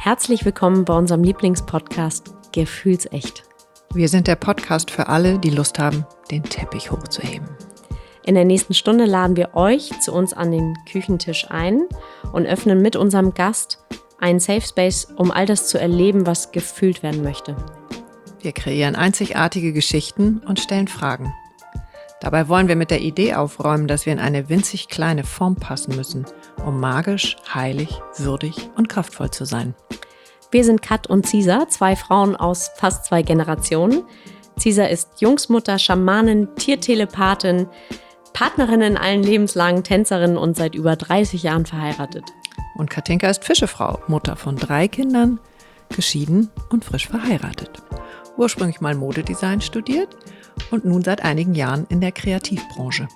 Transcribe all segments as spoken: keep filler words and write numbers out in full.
Herzlich willkommen bei unserem Lieblingspodcast Gefühlsecht. Wir sind der Podcast für alle, die Lust haben, den Teppich hochzuheben. In der nächsten Stunde laden wir euch zu uns an den Küchentisch ein und öffnen mit unserem Gast einen Safe Space, um all das zu erleben, was gefühlt werden möchte. Wir kreieren einzigartige Geschichten und stellen Fragen. Dabei wollen wir mit der Idee aufräumen, dass wir in eine winzig kleine Form passen müssen, um magisch, heilig, würdig und kraftvoll zu sein. Wir sind Kat und Cisa, zwei Frauen aus fast zwei Generationen. Cisa ist Jungsmutter, Schamanin, Tiertelepathin, Partnerin in allen Lebenslagen, Tänzerin und seit über dreißig Jahren verheiratet. Und Katinka ist Fischefrau, Mutter von drei Kindern, geschieden und frisch verheiratet. Ursprünglich mal Modedesign studiert und nun seit einigen Jahren in der Kreativbranche.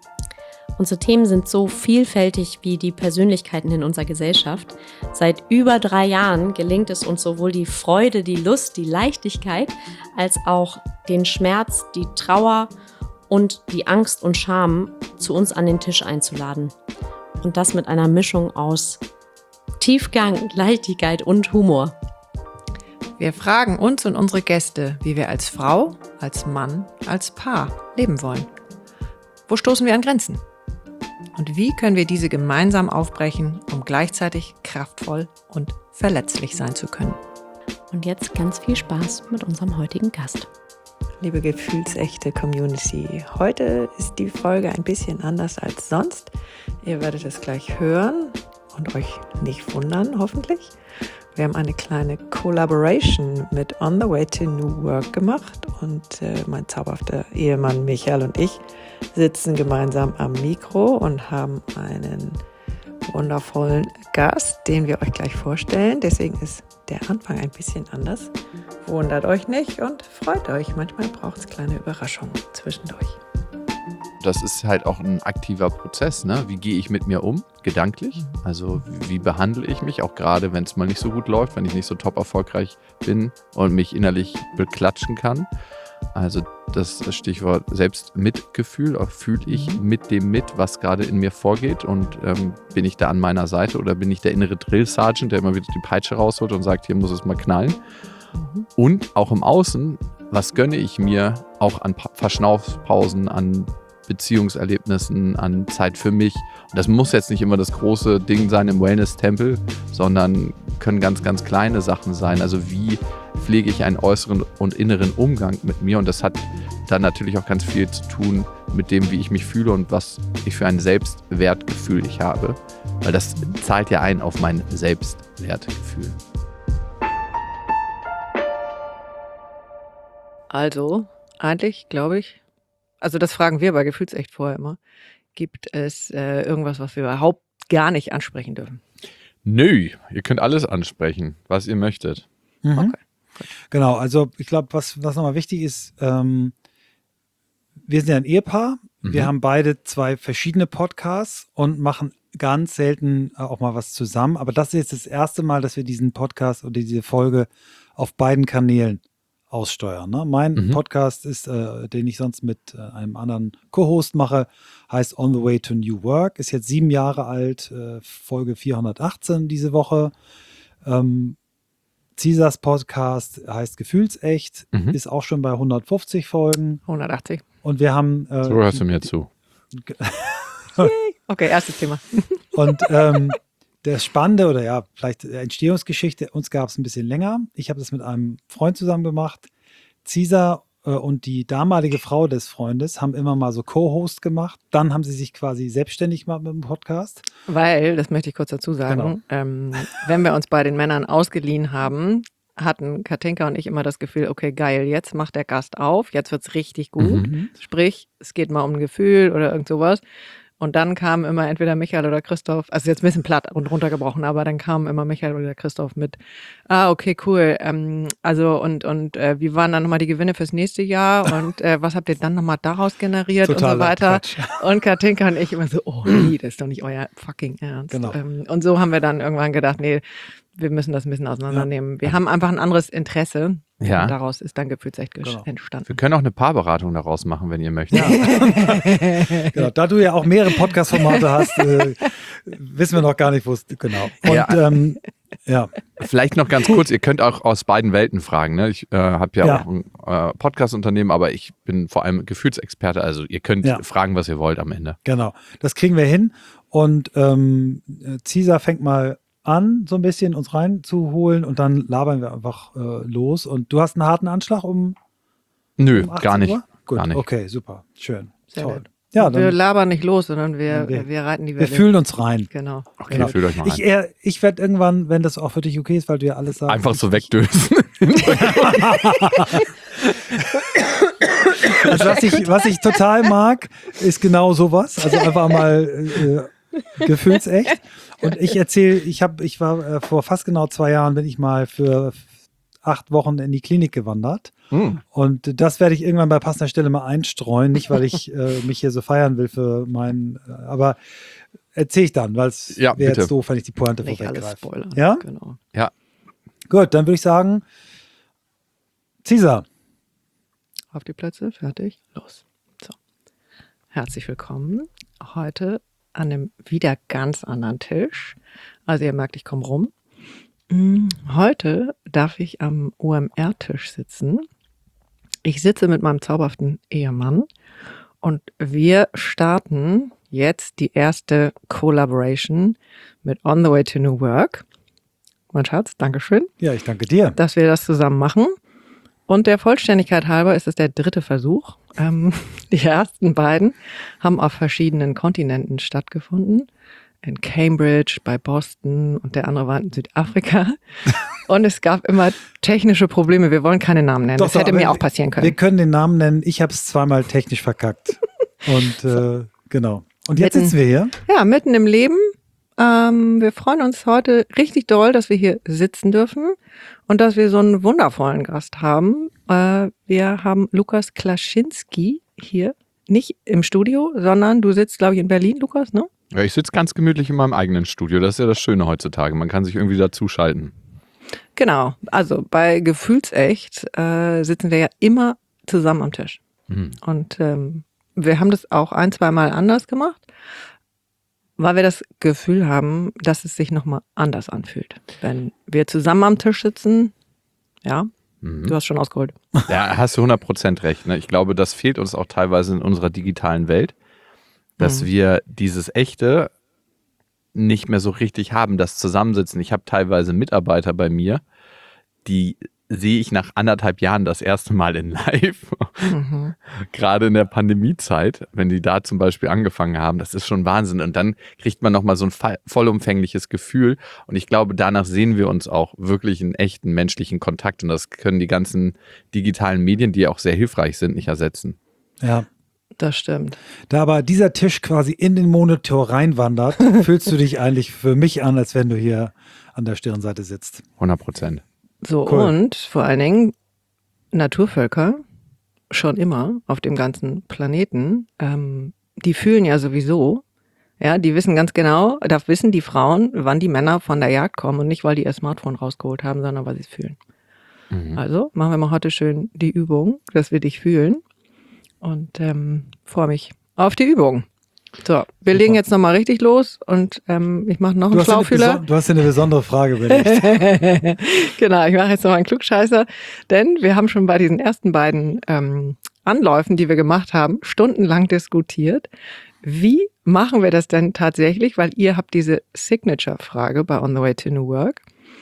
Unsere Themen sind so vielfältig wie die Persönlichkeiten in unserer Gesellschaft. Seit über drei Jahren gelingt es uns sowohl die Freude, die Lust, die Leichtigkeit, als auch den Schmerz, die Trauer und die Angst und Scham zu uns an den Tisch einzuladen. Und das mit einer Mischung aus Tiefgang, Leichtigkeit und Humor. Wir fragen uns und unsere Gäste, wie wir als Frau, als Mann, als Paar leben wollen. Wo stoßen wir an Grenzen? Und wie können wir diese gemeinsam aufbrechen, um gleichzeitig kraftvoll und verletzlich sein zu können? Und jetzt ganz viel Spaß mit unserem heutigen Gast. Liebe gefühlsechte Community, heute ist die Folge ein bisschen anders als sonst. Ihr werdet es gleich hören und euch nicht wundern, hoffentlich. Wir haben eine kleine Collaboration mit On the Way to New Work gemacht und äh, mein zauberhafter Ehemann Michael und ich sitzen gemeinsam am Mikro und haben einen wundervollen Gast, den wir euch gleich vorstellen. Deswegen ist der Anfang ein bisschen anders. Wundert euch nicht und freut euch. Manchmal braucht es kleine Überraschungen zwischendurch. Das ist halt auch ein aktiver Prozess, ne? Wie gehe ich mit mir um, gedanklich? Also wie behandle ich mich, auch gerade wenn es mal nicht so gut läuft, wenn ich nicht so top erfolgreich bin und mich innerlich beklatschen kann. Also das Stichwort Selbstmitgefühl, fühle ich mit dem mit, was gerade in mir vorgeht und ähm, bin ich da an meiner Seite oder bin ich der innere Drill Sergeant, der immer wieder die Peitsche rausholt und sagt, hier muss es mal knallen. Mhm. Und auch im Außen, was gönne ich mir auch an pa- Verschnaufpausen, an Beziehungserlebnissen, an Zeit für mich. Und das muss jetzt nicht immer das große Ding sein im Wellness-Tempel, sondern können ganz, ganz kleine Sachen sein. Also wie pflege ich einen äußeren und inneren Umgang mit mir? Und das hat dann natürlich auch ganz viel zu tun mit dem, wie ich mich fühle und was ich für ein Selbstwertgefühl ich habe. Weil das zahlt ja ein auf mein Selbstwertgefühl. Also, eigentlich glaube ich, also das fragen wir bei Gefühlsecht vorher immer, gibt es äh, irgendwas, was wir überhaupt gar nicht ansprechen dürfen? Nö, ihr könnt alles ansprechen, was ihr möchtet. Mhm. Okay. Genau, also ich glaube, was, was nochmal wichtig ist, ähm, wir sind ja ein Ehepaar, Mhm. wir haben beide zwei verschiedene Podcasts und machen ganz selten äh, auch mal was zusammen, aber das ist jetzt das erste Mal, dass wir diesen Podcast oder diese Folge auf beiden Kanälen aussteuern. Ne? Mein Mhm. Podcast ist, äh, den ich sonst mit äh, einem anderen Co-Host mache, heißt On the Way to New Work, ist jetzt sieben Jahre alt, äh, Folge vierhundertachtzehn diese Woche. Ähm, Cisas Podcast heißt Gefühlsecht, Mhm. ist auch schon bei hundertfünfzig Folgen. hundertachtzig. Und wir haben... Äh, So hörst du mir zu. Okay, erstes Thema. Und ähm, das Spannende oder ja, vielleicht Entstehungsgeschichte, uns gab es ein bisschen länger. Ich habe das mit einem Freund zusammen gemacht. Cisa äh, und die damalige Frau des Freundes haben immer mal so Co-Host gemacht. Dann haben sie sich quasi selbstständig gemacht mit dem Podcast. Weil, das möchte ich kurz dazu sagen, Genau. ähm, wenn wir uns bei den Männern ausgeliehen haben, hatten Katinka und ich immer das Gefühl, okay, geil, jetzt macht der Gast auf, jetzt wird's richtig gut. Mhm. Sprich, es geht mal um ein Gefühl oder irgend sowas. Und dann kam immer entweder Michael oder Christoph, also jetzt ein bisschen platt und runtergebrochen, aber dann kam immer Michael oder Christoph mit, ah, okay, cool, ähm, also und und äh, wie waren dann nochmal die Gewinne fürs nächste Jahr und äh, was habt ihr dann nochmal daraus generiert und so Totaler weiter. Quatsch. Und Katinka und ich immer so, oh nee, das ist doch nicht euer fucking Ernst. Genau. Ähm, und so haben wir dann irgendwann gedacht, nee, wir müssen das ein bisschen auseinandernehmen. Wir haben einfach ein anderes Interesse. Ja. Und daraus ist dann Gefühlsecht Genau. entstanden. Wir können auch eine Paarberatung daraus machen, wenn ihr möchtet. Genau, da du ja auch mehrere Podcast-Formate hast, äh, wissen wir noch gar nicht, wo es genau. Und Ja. ähm, Ja. Vielleicht noch ganz kurz, ihr könnt auch aus beiden Welten fragen. Ne? Ich äh, habe ja, Ja. auch ein äh, Podcast-Unternehmen, aber ich bin vor allem Gefühlsexperte. Also ihr könnt Ja. fragen, was ihr wollt am Ende. Genau, das kriegen wir hin. Und ähm, Cesar fängt mal an, so ein bisschen uns reinzuholen und dann labern wir einfach äh, los. Und du hast einen harten Anschlag um, Nö, um achtzehn gar nicht. Uhr? Gut, Gar nicht. okay, super, schön, Sehr toll. nett. Ja, wir dann, labern nicht los, sondern wir, wir- wir, reiten die wir Welle. fühlen uns rein. Genau. Okay, Genau. fühlt euch mal Ich, rein. eher- ich werde irgendwann, wenn das auch für dich okay ist, weil du ja alles sagst. Einfach so ich- wegdösen. Also was ich, was ich total mag, ist genau sowas. Also einfach mal äh, gefühlsecht. Und ich erzähle, ich habe, ich war äh, vor fast genau zwei Jahren, bin ich mal für acht Wochen in die Klinik gewandert. Hm. Und das werde ich irgendwann bei passender Stelle mal einstreuen. Nicht, weil ich äh, mich hier so feiern will für meinen, äh, aber erzähle ich dann, weil es Ja, wäre bitte. jetzt doof, wenn ich die Pointe Nicht alles vorweggreife. spoilern. Ja? Genau. Gut, dann würde ich sagen, Cesar. Auf die Plätze, fertig, los. So. Herzlich willkommen. Heute an einem wieder ganz anderen Tisch. Also ihr merkt, ich komme rum. Mm, Heute darf ich am O M R-Tisch sitzen. Ich sitze mit meinem zauberhaften Ehemann und wir starten jetzt die erste Collaboration mit On the Way to New Work. Mein Schatz, Dankeschön, Ja, ich danke dir. dass wir das zusammen machen. Und der Vollständigkeit halber ist es der dritte Versuch. Ähm, die ersten beiden haben auf verschiedenen Kontinenten stattgefunden. In Cambridge, bei Boston und der andere war in Südafrika. Und es gab immer technische Probleme. Wir wollen keine Namen nennen. Doch, das doch, hätte aber mir auch wir- passieren Wir können. können den Namen nennen. Ich habe es zweimal technisch verkackt. Und äh, genau. Und jetzt Mitten- sitzen wir hier. Ja, mitten im Leben. Ähm, wir freuen uns heute richtig doll, dass wir hier sitzen dürfen und dass wir so einen wundervollen Gast haben. Äh, wir haben Lukas Klaschinski hier. Nicht im Studio, sondern du sitzt, glaube ich, in Berlin, Lukas, ne? Ja, ich sitze ganz gemütlich in meinem eigenen Studio. Das ist ja das Schöne heutzutage. Man kann sich irgendwie dazuschalten. Genau. Also bei Gefühlsecht äh, sitzen wir ja immer zusammen am Tisch. Mhm. Und ähm, wir haben das auch ein, zwei Mal anders gemacht, weil wir das Gefühl haben, dass es sich nochmal anders anfühlt. Wenn wir zusammen am Tisch sitzen, ja, Mhm. du hast schon ausgeholt. Ja, hast du hundert Prozent recht. Ne? Ich glaube, das fehlt uns auch teilweise in unserer digitalen Welt, dass Mhm. wir dieses Echte nicht mehr so richtig haben, das Zusammensitzen. Ich habe teilweise Mitarbeiter bei mir, die sehe ich nach anderthalb Jahren das erste Mal in Live. Mhm. Gerade in der Pandemiezeit, wenn die da zum Beispiel angefangen haben, das ist schon Wahnsinn. Und dann kriegt man nochmal so ein fa- vollumfängliches Gefühl. Und ich glaube, danach sehen wir uns auch wirklich einen echten menschlichen Kontakt. Und das können die ganzen digitalen Medien, die auch sehr hilfreich sind, nicht ersetzen. Ja. Das stimmt. Da aber dieser Tisch quasi in den Monitor reinwandert, fühlst du dich eigentlich für mich an, als wenn du hier an der Stirnseite sitzt. hundert Prozent. So, Cool. und vor allen Dingen Naturvölker, schon immer auf dem ganzen Planeten, ähm, die fühlen ja sowieso, ja, die wissen ganz genau, da wissen die Frauen, wann die Männer von der Jagd kommen und nicht, weil die ihr Smartphone rausgeholt haben, sondern weil sie es fühlen. Mhm. Also machen wir mal heute schön die Übung, dass wir dich fühlen und ähm, freue mich auf die Übung. So, wir legen jetzt nochmal richtig los und ähm, ich mache noch Du einen hast, dir eine, Schlaufühler. beso- du hast dir eine besondere Frage überlegt. Genau, ich mache jetzt noch mal einen Klugscheißer, denn wir haben schon bei diesen ersten beiden ähm, Anläufen, die wir gemacht haben, stundenlang diskutiert. Wie machen wir das denn tatsächlich? Weil ihr habt diese Signature-Frage bei On the Way to New Work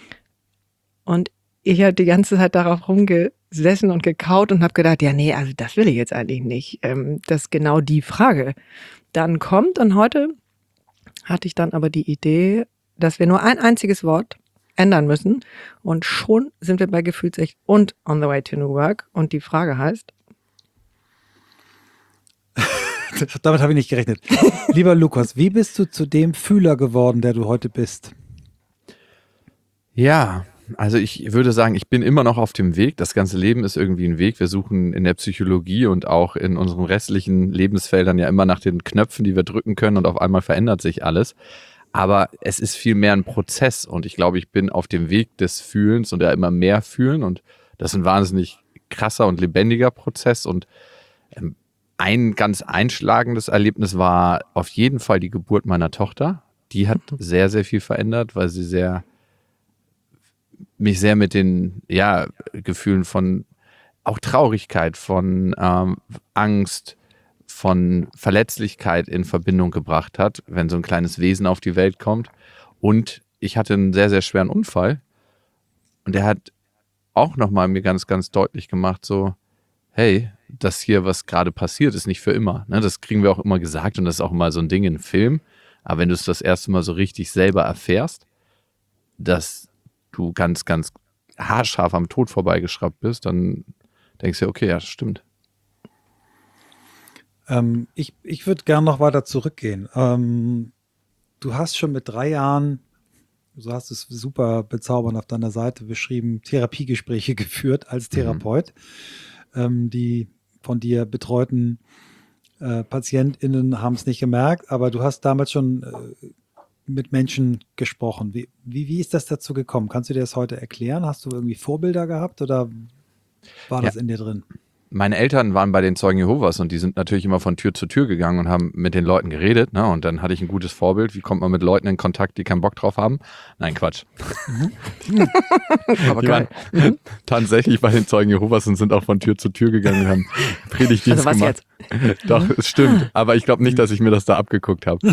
und ich habe die ganze Zeit darauf rumgesessen und gekaut und habe gedacht, ja nee, also das will ich jetzt eigentlich nicht. Ähm, das ist genau die Frage dann kommt. Und heute hatte ich dann aber die Idee, dass wir nur ein einziges Wort ändern müssen. Und schon sind wir bei Gefühlsecht und On the Way to New Work. Und die Frage heißt, Damit habe ich nicht gerechnet. Lieber Lukas, wie bist du zu dem Fühler geworden, der du heute bist? Ja, also ich würde sagen, ich bin immer noch auf dem Weg. Das ganze Leben ist irgendwie ein Weg. Wir suchen in der Psychologie und auch in unseren restlichen Lebensfeldern ja immer nach den Knöpfen, die wir drücken können, und auf einmal verändert sich alles. Aber es ist viel mehr ein Prozess und ich glaube, ich bin auf dem Weg des Fühlens und ja immer mehr fühlen, und das ist ein wahnsinnig krasser und lebendiger Prozess. Und ähm, ein ganz einschlagendes Erlebnis war auf jeden Fall die Geburt meiner Tochter. Die hat sehr, sehr viel verändert, weil sie sehr mich sehr mit den ja, Gefühlen von auch Traurigkeit, von ähm, Angst, von Verletzlichkeit in Verbindung gebracht hat, wenn so ein kleines Wesen auf die Welt kommt. Und ich hatte einen sehr, sehr schweren Unfall und der hat auch nochmal mir ganz, ganz deutlich gemacht, so, hey, das hier, was gerade passiert, ist nicht für immer. Ne? Das kriegen wir auch immer gesagt und das ist auch immer so ein Ding in Film. Aber wenn du es das erste Mal so richtig selber erfährst, dass du ganz, ganz haarscharf am Tod vorbeigeschraubt bist, dann denkst du, okay, ja, das stimmt. Ähm, ich ich würde gern noch weiter zurückgehen. Ähm, du hast schon mit drei Jahren, du hast es super bezaubernd auf deiner Seite beschrieben, Therapiegespräche geführt als Therapeut. Mhm. Ähm, die von dir betreuten äh, PatientInnen haben es nicht gemerkt, aber du hast damals schon äh, mit Menschen gesprochen. Wie, wie, wie ist das dazu gekommen? Kannst du dir das heute erklären? Hast du irgendwie Vorbilder gehabt oder war das ja. in dir drin? Meine Eltern waren bei den Zeugen Jehovas und die sind natürlich immer von Tür zu Tür gegangen und haben mit den Leuten geredet. Ne? Und dann hatte ich ein gutes Vorbild. Wie kommt man mit Leuten in Kontakt, die keinen Bock drauf haben? Nein, Quatsch. Mhm. Aber die waren mhm. tatsächlich bei den Zeugen Jehovas und sind auch von Tür zu Tür gegangen und haben Predigtdienst also was gemacht. Jetzt? Doch, es stimmt. Aber ich glaube nicht, dass ich mir das da abgeguckt habe.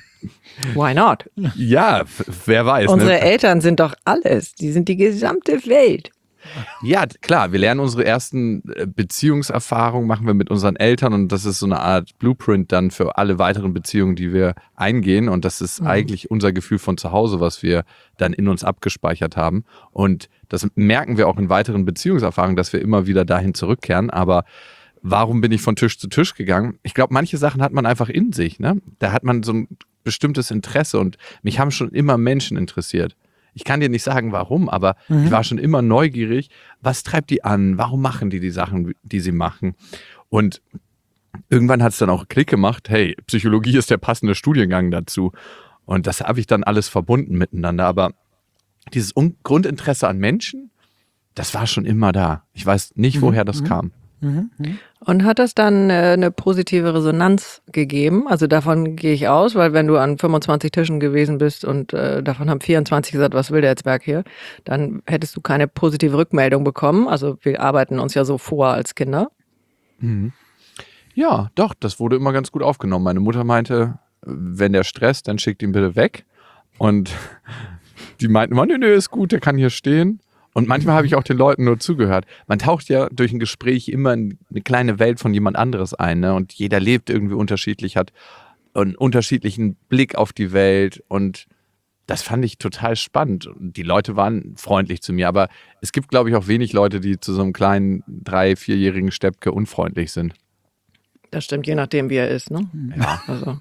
Why not? Ja, wer weiß. Unsere ne? Eltern sind doch alles. Die sind die gesamte Welt. Ja, klar, wir lernen unsere ersten Beziehungserfahrungen, machen wir mit unseren Eltern und das ist so eine Art Blueprint dann für alle weiteren Beziehungen, die wir eingehen und das ist mhm. eigentlich unser Gefühl von zu Hause, was wir dann in uns abgespeichert haben und das merken wir auch in weiteren Beziehungserfahrungen, dass wir immer wieder dahin zurückkehren, aber warum bin ich von Tisch zu Tisch gegangen? Ich glaube, manche Sachen hat man einfach in sich, ne? Da hat man so ein bestimmtes Interesse und mich haben schon immer Menschen interessiert. Ich kann dir nicht sagen, warum, aber mhm. ich war schon immer neugierig. Was treibt die an? Warum machen die die Sachen, die sie machen? Und irgendwann hat es dann auch Klick gemacht. Hey, Psychologie ist der passende Studiengang dazu. Und das habe ich dann alles verbunden miteinander. Aber dieses Un- Grundinteresse an Menschen, das war schon immer da. Ich weiß nicht, mhm. woher das mhm. kam. Mhm. Und hat das dann äh, eine positive Resonanz gegeben? Also davon gehe ich aus, weil wenn du an fünfundzwanzig Tischen gewesen bist und äh, davon haben vierundzwanzig gesagt, was will der jetzt Berg hier, dann hättest du keine positive Rückmeldung bekommen. Also wir arbeiten uns ja so vor als Kinder. Mhm. Ja, doch, das wurde immer ganz gut aufgenommen. Meine Mutter meinte, wenn der stresst, dann schickt ihn bitte weg. Und die meinten immer, nö, nö, ist gut, der kann hier stehen. Und manchmal habe ich auch den Leuten nur zugehört. Man taucht ja durch ein Gespräch immer in eine kleine Welt von jemand anderes ein. Ne? Und jeder lebt irgendwie unterschiedlich, hat einen unterschiedlichen Blick auf die Welt. Und das fand ich total spannend. Und die Leute waren freundlich zu mir. Aber es gibt, glaube ich, auch wenig Leute, die zu so einem kleinen, drei-, vierjährigen Steppke unfreundlich sind. Das stimmt, je nachdem, wie er ist. Ne? Ja. Also,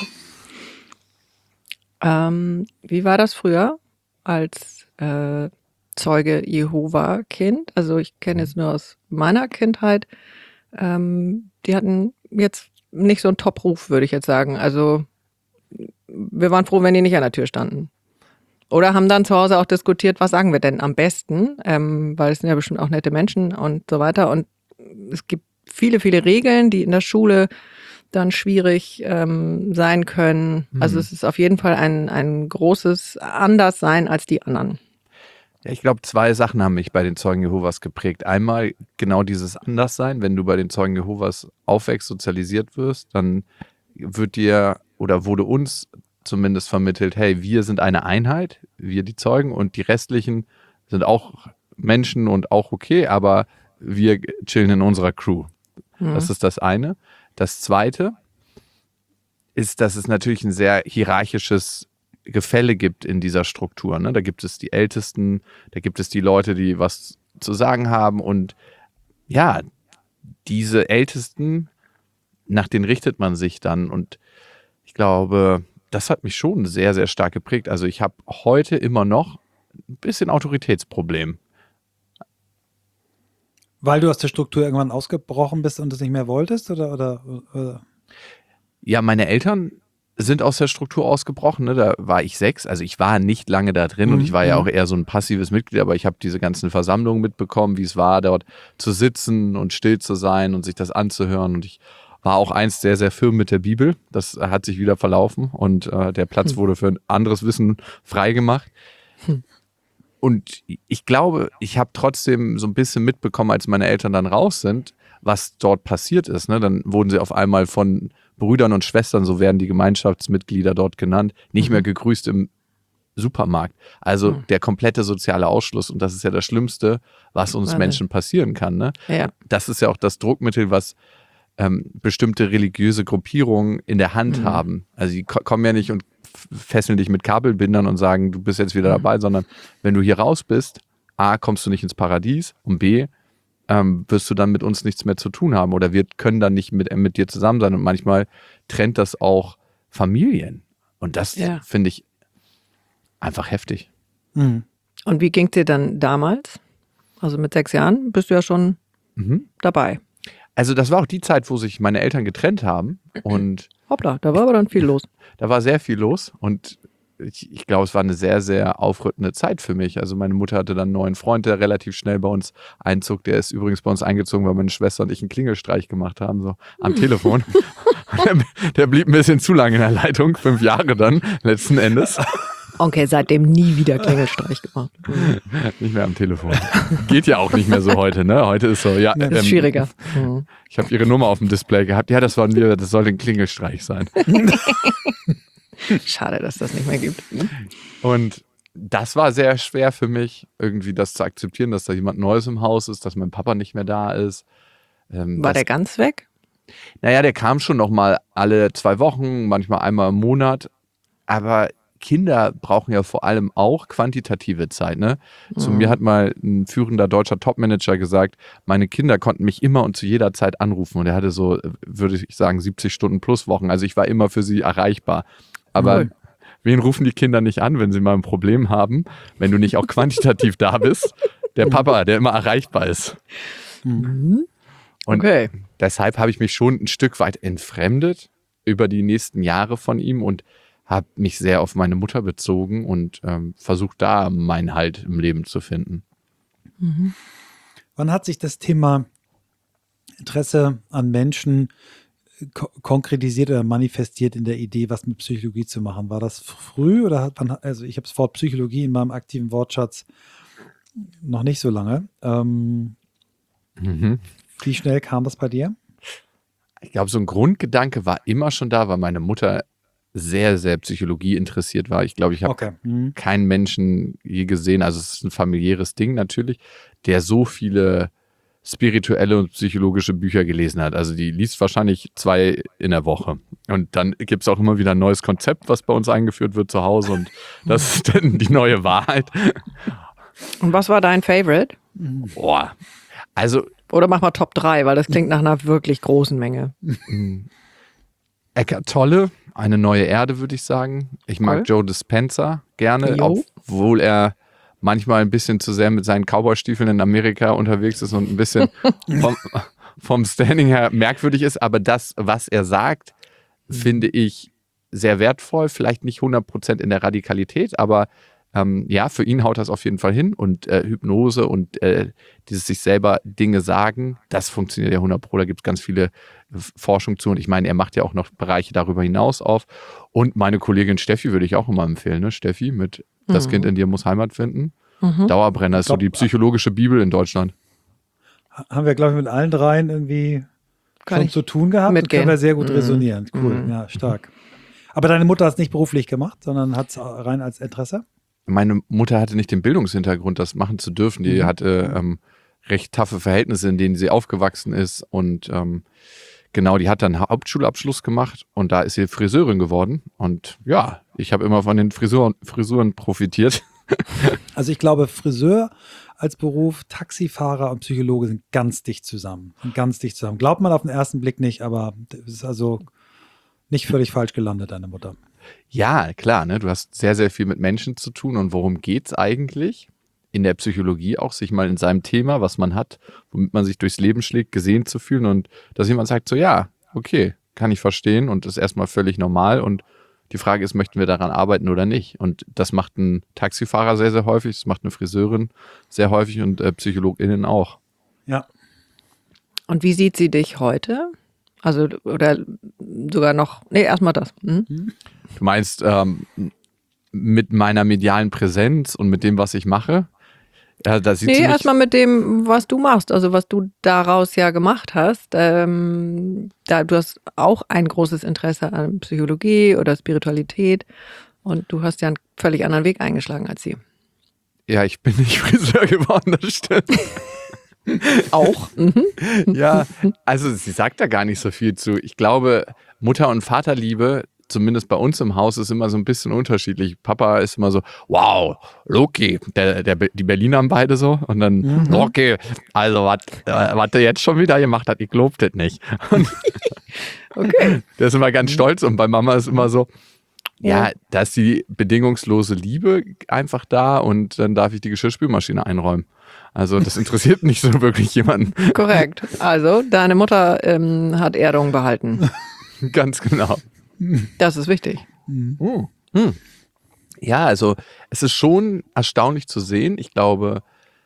ja. Ähm, wie war das früher als äh, Zeuge Jehova-Kind? Also ich kenne jetzt nur aus meiner Kindheit. Ähm, die hatten jetzt nicht so einen Top-Ruf, würde ich jetzt sagen. Also wir waren froh, wenn die nicht an der Tür standen. Oder haben dann zu Hause auch diskutiert, was sagen wir denn am besten? Ähm, weil es sind ja bestimmt auch nette Menschen und so weiter. Und es gibt viele, viele Regeln, die in der Schule dann schwierig ähm, sein können. Mhm. Also es ist auf jeden Fall ein, ein großes Anderssein als die anderen. Ja, ich glaube, zwei Sachen haben mich bei den Zeugen Jehovas geprägt. Einmal genau dieses Anderssein. Wenn du bei den Zeugen Jehovas aufwächst, sozialisiert wirst, dann wird dir oder wurde uns zumindest vermittelt, hey, wir sind eine Einheit, wir die Zeugen und die restlichen sind auch Menschen und auch okay, aber wir chillen in unserer Crew. Mhm. Das ist das eine. Das zweite ist, dass es natürlich ein sehr hierarchisches Gefälle gibt in dieser Struktur. Ne? Da gibt es die Ältesten, da gibt es die Leute, die was zu sagen haben und ja, diese Ältesten, nach denen richtet man sich dann und ich glaube, das hat mich schon sehr, sehr stark geprägt. Also ich habe heute immer noch ein bisschen Autoritätsproblem. Weil du aus der Struktur irgendwann ausgebrochen bist und es nicht mehr wolltest? Oder, oder, oder? Ja, meine Eltern sind aus der Struktur ausgebrochen, ne? Da war ich sechs, also ich war nicht lange da drin mhm. und ich war ja auch eher so ein passives Mitglied, aber ich habe diese ganzen Versammlungen mitbekommen, wie es war, dort zu sitzen und still zu sein und sich das anzuhören und ich war auch einst sehr, sehr firm mit der Bibel, das hat sich wieder verlaufen und äh, der Platz mhm. wurde für ein anderes Wissen freigemacht. Mhm. und ich glaube, ich habe trotzdem so ein bisschen mitbekommen, als meine Eltern dann raus sind, was dort passiert ist. Ne? Dann wurden sie auf einmal von Brüdern und Schwestern, so werden die Gemeinschaftsmitglieder dort genannt, nicht mhm. mehr gegrüßt im Supermarkt. Also mhm. der komplette soziale Ausschluss. Und das ist ja das Schlimmste, was uns Warte. Menschen passieren kann. Ne? Ja. Das ist ja auch das Druckmittel, was ähm, bestimmte religiöse Gruppierungen in der Hand mhm. haben. Also die ko- kommen ja nicht und fesseln dich mit Kabelbindern und sagen, du bist jetzt wieder mhm. dabei, sondern wenn du hier raus bist, A, kommst du nicht ins Paradies und B, ähm, wirst du dann mit uns nichts mehr zu tun haben oder wir können dann nicht mit, mit dir zusammen sein. Und manchmal trennt das auch Familien. Und das ja. finde ich einfach heftig. Mhm. Und wie ging es dir dann damals? Also mit sechs Jahren bist du ja schon mhm. dabei. Also das war auch die Zeit, wo sich meine Eltern getrennt haben. Und hoppla, da war aber dann viel los. Da war sehr viel los und ich, ich glaube, es war eine sehr, sehr aufrüttelnde Zeit für mich. Also meine Mutter hatte dann einen neuen Freund, der relativ schnell bei uns einzog. Der ist übrigens bei uns eingezogen, weil meine Schwester und ich einen Klingelstreich gemacht haben, so am Telefon. der, der blieb ein bisschen zu lange in der Leitung, fünf Jahre dann letzten Endes. Okay, seitdem nie wieder Klingelstreich gemacht. Nicht mehr am Telefon. Geht ja auch nicht mehr so heute, ne? Heute ist so, ja. Das ist ähm, schwieriger. Mhm. Ich habe ihre Nummer auf dem Display gehabt. Ja, das waren wir, das soll ein Klingelstreich sein. Schade, dass das nicht mehr gibt. Und das war sehr schwer für mich, irgendwie das zu akzeptieren, dass da jemand Neues im Haus ist, dass mein Papa nicht mehr da ist. Ähm, war das, der ganz weg? Naja, der kam schon noch mal alle zwei Wochen, manchmal einmal im Monat. Aber Kinder brauchen ja vor allem auch quantitative Zeit. Ne? Mhm. Zu mir hat mal ein führender deutscher Topmanager gesagt, meine Kinder konnten mich immer und zu jeder Zeit anrufen. Und er hatte so, würde ich sagen, siebzig Stunden plus Wochen. Also ich war immer für sie erreichbar. Aber mhm. wen rufen die Kinder nicht an, wenn sie mal ein Problem haben, wenn du nicht auch quantitativ da bist? Der Papa, der immer erreichbar ist. Mhm. Und okay. deshalb habe ich mich schon ein Stück weit entfremdet über die nächsten Jahre von ihm und habe mich sehr auf meine Mutter bezogen und ähm, versucht, da meinen Halt im Leben zu finden. Mhm. Wann hat sich das Thema Interesse an Menschen ko- konkretisiert oder manifestiert in der Idee, was mit Psychologie zu machen? War das früh oder hat man, also ich habe das Wort Psychologie in meinem aktiven Wortschatz noch nicht so lange. Ähm, mhm. Wie schnell kam das bei dir? Ich glaube, so ein Grundgedanke war immer schon da, weil meine Mutter sehr, sehr Psychologie interessiert war. Ich glaube, ich habe okay. mhm. keinen Menschen je gesehen, also es ist ein familiäres Ding natürlich, der so viele spirituelle und psychologische Bücher gelesen hat. Also die liest wahrscheinlich zwei in der Woche. Und dann gibt es auch immer wieder ein neues Konzept, was bei uns eingeführt wird zu Hause und das ist dann die neue Wahrheit. Und was war dein Favorite? Boah, also oder mach mal Top drei, weil das klingt nach einer wirklich großen Menge. Eckhart Tolle, Eine neue Erde, würde ich sagen. Ich mag cool. Joe Dispenza gerne, jo. obwohl er manchmal ein bisschen zu sehr mit seinen Cowboy-Stiefeln in Amerika unterwegs ist und ein bisschen vom, vom Standing her merkwürdig ist. Aber das, was er sagt, finde ich sehr wertvoll. Vielleicht nicht hundert Prozent in der Radikalität, aber ähm, ja, für ihn haut das auf jeden Fall hin. Und äh, Hypnose und äh, dieses sich selber Dinge sagen, das funktioniert ja hundert Pro. Da gibt es ganz viele Forschung zu. Und ich meine, er macht ja auch noch Bereiche darüber hinaus auf. Und meine Kollegin Steffi würde ich auch immer empfehlen. Ne? Steffi mit Das mhm. Kind in dir muss Heimat finden. Mhm. Dauerbrenner ist glaub, so die psychologische Bibel in Deutschland. Haben wir, glaube ich, mit allen dreien irgendwie Kann schon zu tun gehabt. Mitgehen. Können wir sehr gut mhm. resonieren. Cool, mhm. ja, stark. Aber deine Mutter hat es nicht beruflich gemacht, sondern hat es rein als Interesse? Meine Mutter hatte nicht den Bildungshintergrund, das machen zu dürfen. Die mhm. hatte ähm, recht taffe Verhältnisse, in denen sie aufgewachsen ist. Und ähm, genau, die hat dann Hauptschulabschluss gemacht und da ist sie Friseurin geworden. Und ja, ich habe immer von den Frisuren, Frisuren profitiert. Also ich glaube, Friseur als Beruf, Taxifahrer und Psychologe sind ganz dicht zusammen. Sind ganz dicht zusammen. Glaubt man auf den ersten Blick nicht, aber es ist also nicht völlig falsch gelandet, deine Mutter. Ja, klar, ne? Du hast sehr, sehr viel mit Menschen zu tun. Und worum geht's eigentlich? In der Psychologie auch, sich mal in seinem Thema, was man hat, womit man sich durchs Leben schlägt, gesehen zu fühlen. Und dass jemand sagt so, ja, okay, kann ich verstehen und ist erstmal völlig normal. Und die Frage ist, möchten wir daran arbeiten oder nicht? Und das macht ein Taxifahrer sehr, sehr häufig. Das macht eine Friseurin sehr häufig und äh, PsychologInnen auch. Ja. Und wie sieht sie dich heute? Also, oder sogar noch, nee, erstmal das. Hm? Du meinst, ähm, mit meiner medialen Präsenz und mit dem, was ich mache? Ja, da sieht Nee, sie mich, erstmal mit dem, was du machst, also was du daraus ja gemacht hast. Ähm, da, du hast auch ein großes Interesse an Psychologie oder Spiritualität und du hast ja einen völlig anderen Weg eingeschlagen als sie. ja, ich bin nicht Friseur geworden, das stimmt. Auch? Mhm. Ja, also sie sagt da gar nicht so viel zu. Ich glaube, Mutter- und Vaterliebe, zumindest bei uns im Haus, ist immer so ein bisschen unterschiedlich. Papa ist immer so, wow, Loki, der, der, die Berliner haben beide so. Und dann, Mhm. Loki, also was äh, was du jetzt schon wieder gemacht hat, ich glaub das nicht. Und Okay. der ist immer ganz stolz und bei Mama ist immer so, ja, Ja. da ist die bedingungslose Liebe einfach da und dann darf ich die Geschirrspülmaschine einräumen. Also das interessiert nicht so wirklich jemanden. Korrekt. Also, deine Mutter ähm, hat Erdung behalten. Ganz genau. Das ist wichtig. Hm. Hm. Ja, also es ist schon erstaunlich zu sehen. Ich glaube,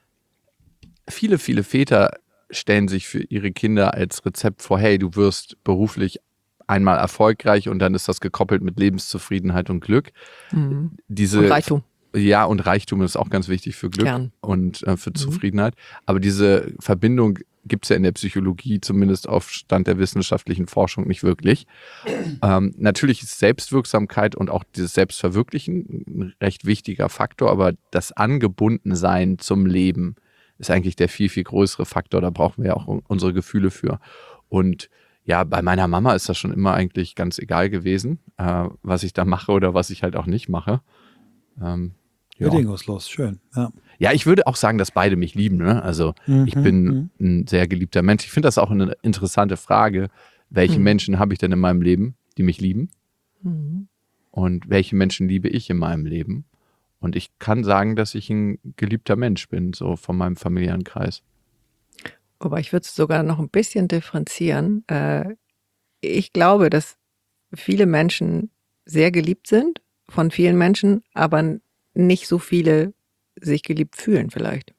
viele, viele Väter stellen sich für ihre Kinder als Rezept vor, hey, du wirst beruflich einmal erfolgreich und dann ist das gekoppelt mit Lebenszufriedenheit und Glück. Mhm. Diese, Und Reichtum. Ja, und Reichtum ist auch ganz wichtig für Glück Kern. und äh, für Zufriedenheit. Aber diese Verbindung gibt es ja in der Psychologie, zumindest auf Stand der wissenschaftlichen Forschung, nicht wirklich. Ähm, natürlich ist Selbstwirksamkeit und auch dieses Selbstverwirklichen ein recht wichtiger Faktor, aber das Angebundensein zum Leben ist eigentlich der viel, viel größere Faktor. Da brauchen wir ja auch unsere Gefühle für. Und ja, bei meiner Mama ist das schon immer eigentlich ganz egal gewesen, äh, was ich da mache oder was ich halt auch nicht mache. Ähm, ja. Bedingungslos, schön. Ja. ja, ich würde auch sagen, dass beide mich lieben. Ne? Also Mhm, ich bin mhm. ein sehr geliebter Mensch. Ich finde das auch eine interessante Frage. Welche Mhm. Menschen habe ich denn in meinem Leben, die mich lieben? Mhm. Und welche Menschen liebe ich in meinem Leben? Und ich kann sagen, dass ich ein geliebter Mensch bin, so von meinem familiären Kreis. Aber ich würde es sogar noch ein bisschen differenzieren. Äh, ich glaube, dass viele Menschen sehr geliebt sind von vielen Menschen, aber nicht so viele sich geliebt fühlen vielleicht.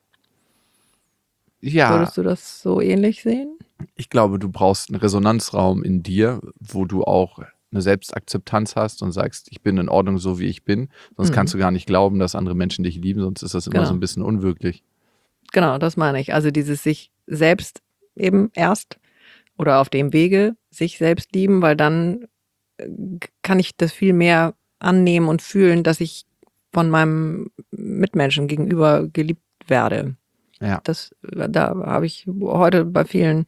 Ja, Würdest du das so ähnlich sehen? ich glaube, du brauchst einen Resonanzraum in dir, wo du auch eine Selbstakzeptanz hast und sagst, ich bin in Ordnung so, wie ich bin. Sonst Mhm. kannst du gar nicht glauben, dass andere Menschen dich lieben, sonst ist das immer Genau. so ein bisschen unwirklich. Genau, das meine ich. Also dieses sich selbst eben erst oder auf dem Wege sich selbst lieben, weil dann äh, kann ich das viel mehr annehmen und fühlen, dass ich von meinem Mitmenschen gegenüber geliebt werde. Ja. Das, da habe ich heute bei vielen,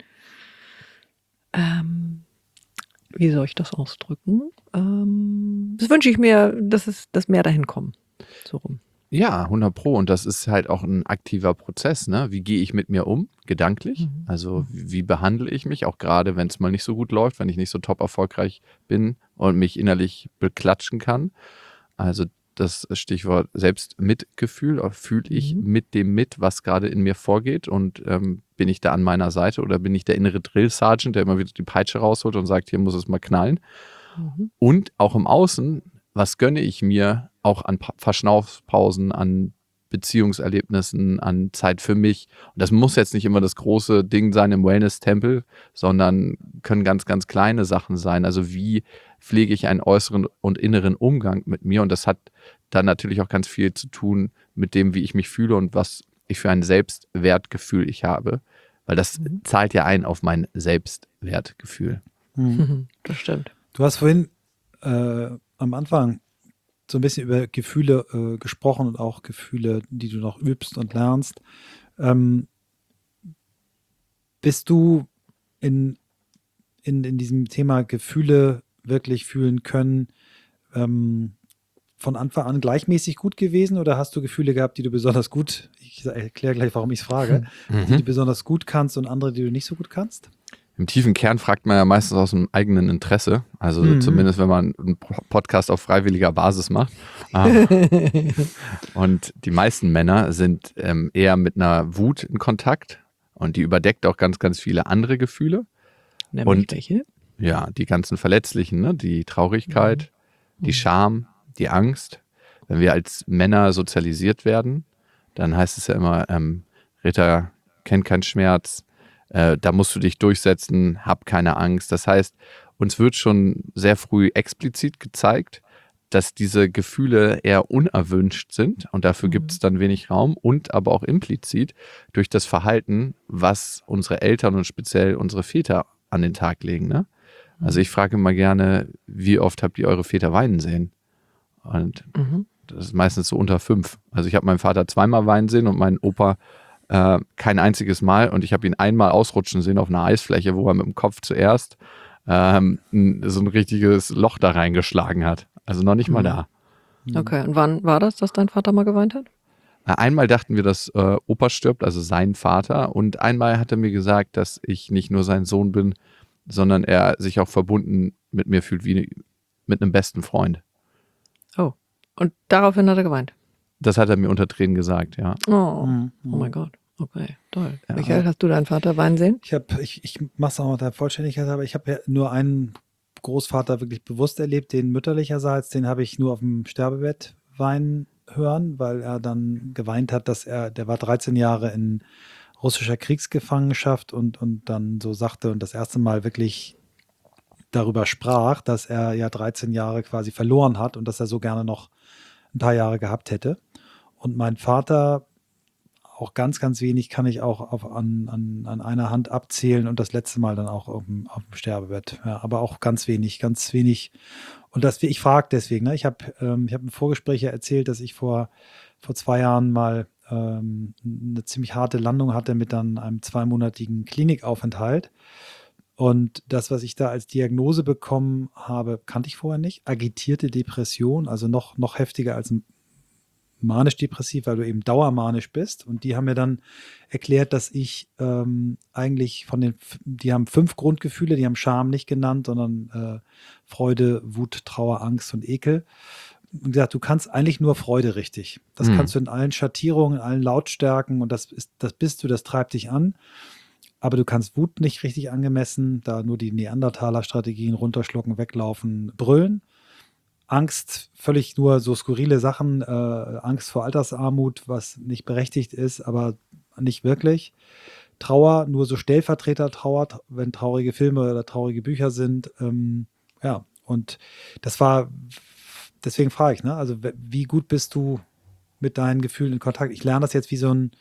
ähm, wie soll ich das ausdrücken? Ähm, das wünsche ich mir, dass es, dass mehr dahin kommen. So rum. Ja, hundert Pro. Und das ist halt auch ein aktiver Prozess. Ne? Wie gehe ich mit mir um, gedanklich? Mhm. Also wie, wie behandle ich mich, auch gerade wenn es mal nicht so gut läuft, wenn ich nicht so top erfolgreich bin und mich innerlich beklatschen kann. Also das Stichwort Selbstmitgefühl, fühle ich Mhm. mit dem mit, was gerade in mir vorgeht und ähm, bin ich da an meiner Seite oder bin ich der innere Drill-Sergeant, der immer wieder die Peitsche rausholt und sagt, hier muss es mal knallen. Mhm. Und auch im Außen, was gönne ich mir auch an Pa- Verschnaufpausen, an Beziehungserlebnissen, an Zeit für mich. Und das muss jetzt nicht immer das große Ding sein im Wellness-Tempel, sondern können ganz, ganz kleine Sachen sein. Also wie pflege ich einen äußeren und inneren Umgang mit mir? Und das hat dann natürlich auch ganz viel zu tun mit dem, wie ich mich fühle und was ich für ein Selbstwertgefühl ich habe. Weil das Mhm. zahlt ja ein auf mein Selbstwertgefühl. Mhm. Das stimmt. Du hast vorhin äh, am Anfang so ein bisschen über Gefühle äh, gesprochen und auch Gefühle, die du noch übst und lernst. Ähm, bist du in, in, in diesem Thema Gefühle wirklich fühlen können, ähm, von Anfang an gleichmäßig gut gewesen oder hast du Gefühle gehabt, die du besonders gut, ich erkläre gleich, warum ich es frage, die du besonders gut kannst und andere, die du nicht so gut kannst? Im tiefen Kern fragt man ja meistens aus dem eigenen Interesse. Also Mhm. zumindest, wenn man einen Podcast auf freiwilliger Basis macht. Ah. Und die meisten Männer sind ähm, eher mit einer Wut in Kontakt und die überdeckt auch ganz, ganz viele andere Gefühle. Nämlich Und- welche? Ja, die ganzen verletzlichen, ne? Die Traurigkeit, Mhm. die Scham, die Angst. Wenn wir als Männer sozialisiert werden, dann heißt es ja immer, ähm, Ritter kennt keinen Schmerz, äh, da musst du dich durchsetzen, hab keine Angst. Das heißt, uns wird schon sehr früh explizit gezeigt, dass diese Gefühle eher unerwünscht sind und dafür Mhm. gibt es dann wenig Raum und aber auch implizit durch das Verhalten, was unsere Eltern und speziell unsere Väter an den Tag legen. Ne? Also ich frage immer gerne, wie oft habt ihr eure Väter weinen sehen? Und Mhm. das ist meistens so unter fünf. Also ich habe meinen Vater zweimal weinen sehen und meinen Opa äh, kein einziges Mal und ich habe ihn einmal ausrutschen sehen auf einer Eisfläche, wo er mit dem Kopf zuerst ähm, n- so ein richtiges Loch da reingeschlagen hat. Also noch nicht mal Mhm. da. Okay, und wann war das, dass dein Vater mal geweint hat? Äh, Einmal dachten wir, dass äh, Opa stirbt, also sein Vater. Und einmal hat er mir gesagt, dass ich nicht nur sein Sohn bin, sondern er sich auch verbunden mit mir fühlt wie mit einem besten Freund. Oh, und daraufhin hat er geweint. Das hat er mir unter Tränen gesagt, ja. Oh, Mhm. oh mein Gott. Okay, toll. Ja. Michael, hast du deinen Vater weinen sehen? Ich habe, ich, ich mache es auch noch der Vollständigkeit, aber ich habe ja nur einen Großvater wirklich bewusst erlebt, den mütterlicherseits, den habe ich nur auf dem Sterbebett weinen hören, weil er dann geweint hat, dass er, der war dreizehn Jahre in russischer Kriegsgefangenschaft und, und dann so sagte und das erste Mal wirklich darüber sprach, dass er ja dreizehn Jahre quasi verloren hat und dass er so gerne noch ein paar Jahre gehabt hätte. Und mein Vater, auch ganz, ganz wenig kann ich auch auf, an, an, an einer Hand abzählen und das letzte Mal dann auch auf dem, auf dem Sterbebett. Ja, aber auch ganz wenig, ganz wenig. Und das, ich frage deswegen, ne? ich habe ähm, ich hab im Vorgespräch ja erzählt, dass ich vor, vor zwei Jahren mal ähm, eine ziemlich harte Landung hatte mit dann einem zweimonatigen Klinikaufenthalt. Und das, was ich da als Diagnose bekommen habe, kannte ich vorher nicht. Agitierte Depression, also noch, noch heftiger als ein manisch-depressiv, weil du eben dauermanisch bist. Und die haben mir dann erklärt, dass ich ähm, eigentlich von den, die haben fünf Grundgefühle, die haben Scham nicht genannt, sondern äh, Freude, Wut, Trauer, Angst und Ekel. Und gesagt, du kannst eigentlich nur Freude richtig. Das Mhm. kannst du in allen Schattierungen, in allen Lautstärken und das ist, das bist du, das treibt dich an. Aber du kannst Wut nicht richtig angemessen, da nur die Neandertaler-Strategien runterschlucken, weglaufen, brüllen. Angst, völlig nur so skurrile Sachen, äh, Angst vor Altersarmut, was nicht berechtigt ist, aber nicht wirklich. Trauer, nur so Stellvertreter-Trauer, wenn traurige Filme oder traurige Bücher sind. Ähm, ja, und das war, deswegen frage ich, ne? Also wie gut bist du mit deinen Gefühlen in Kontakt? Ich lerne das jetzt wie so ein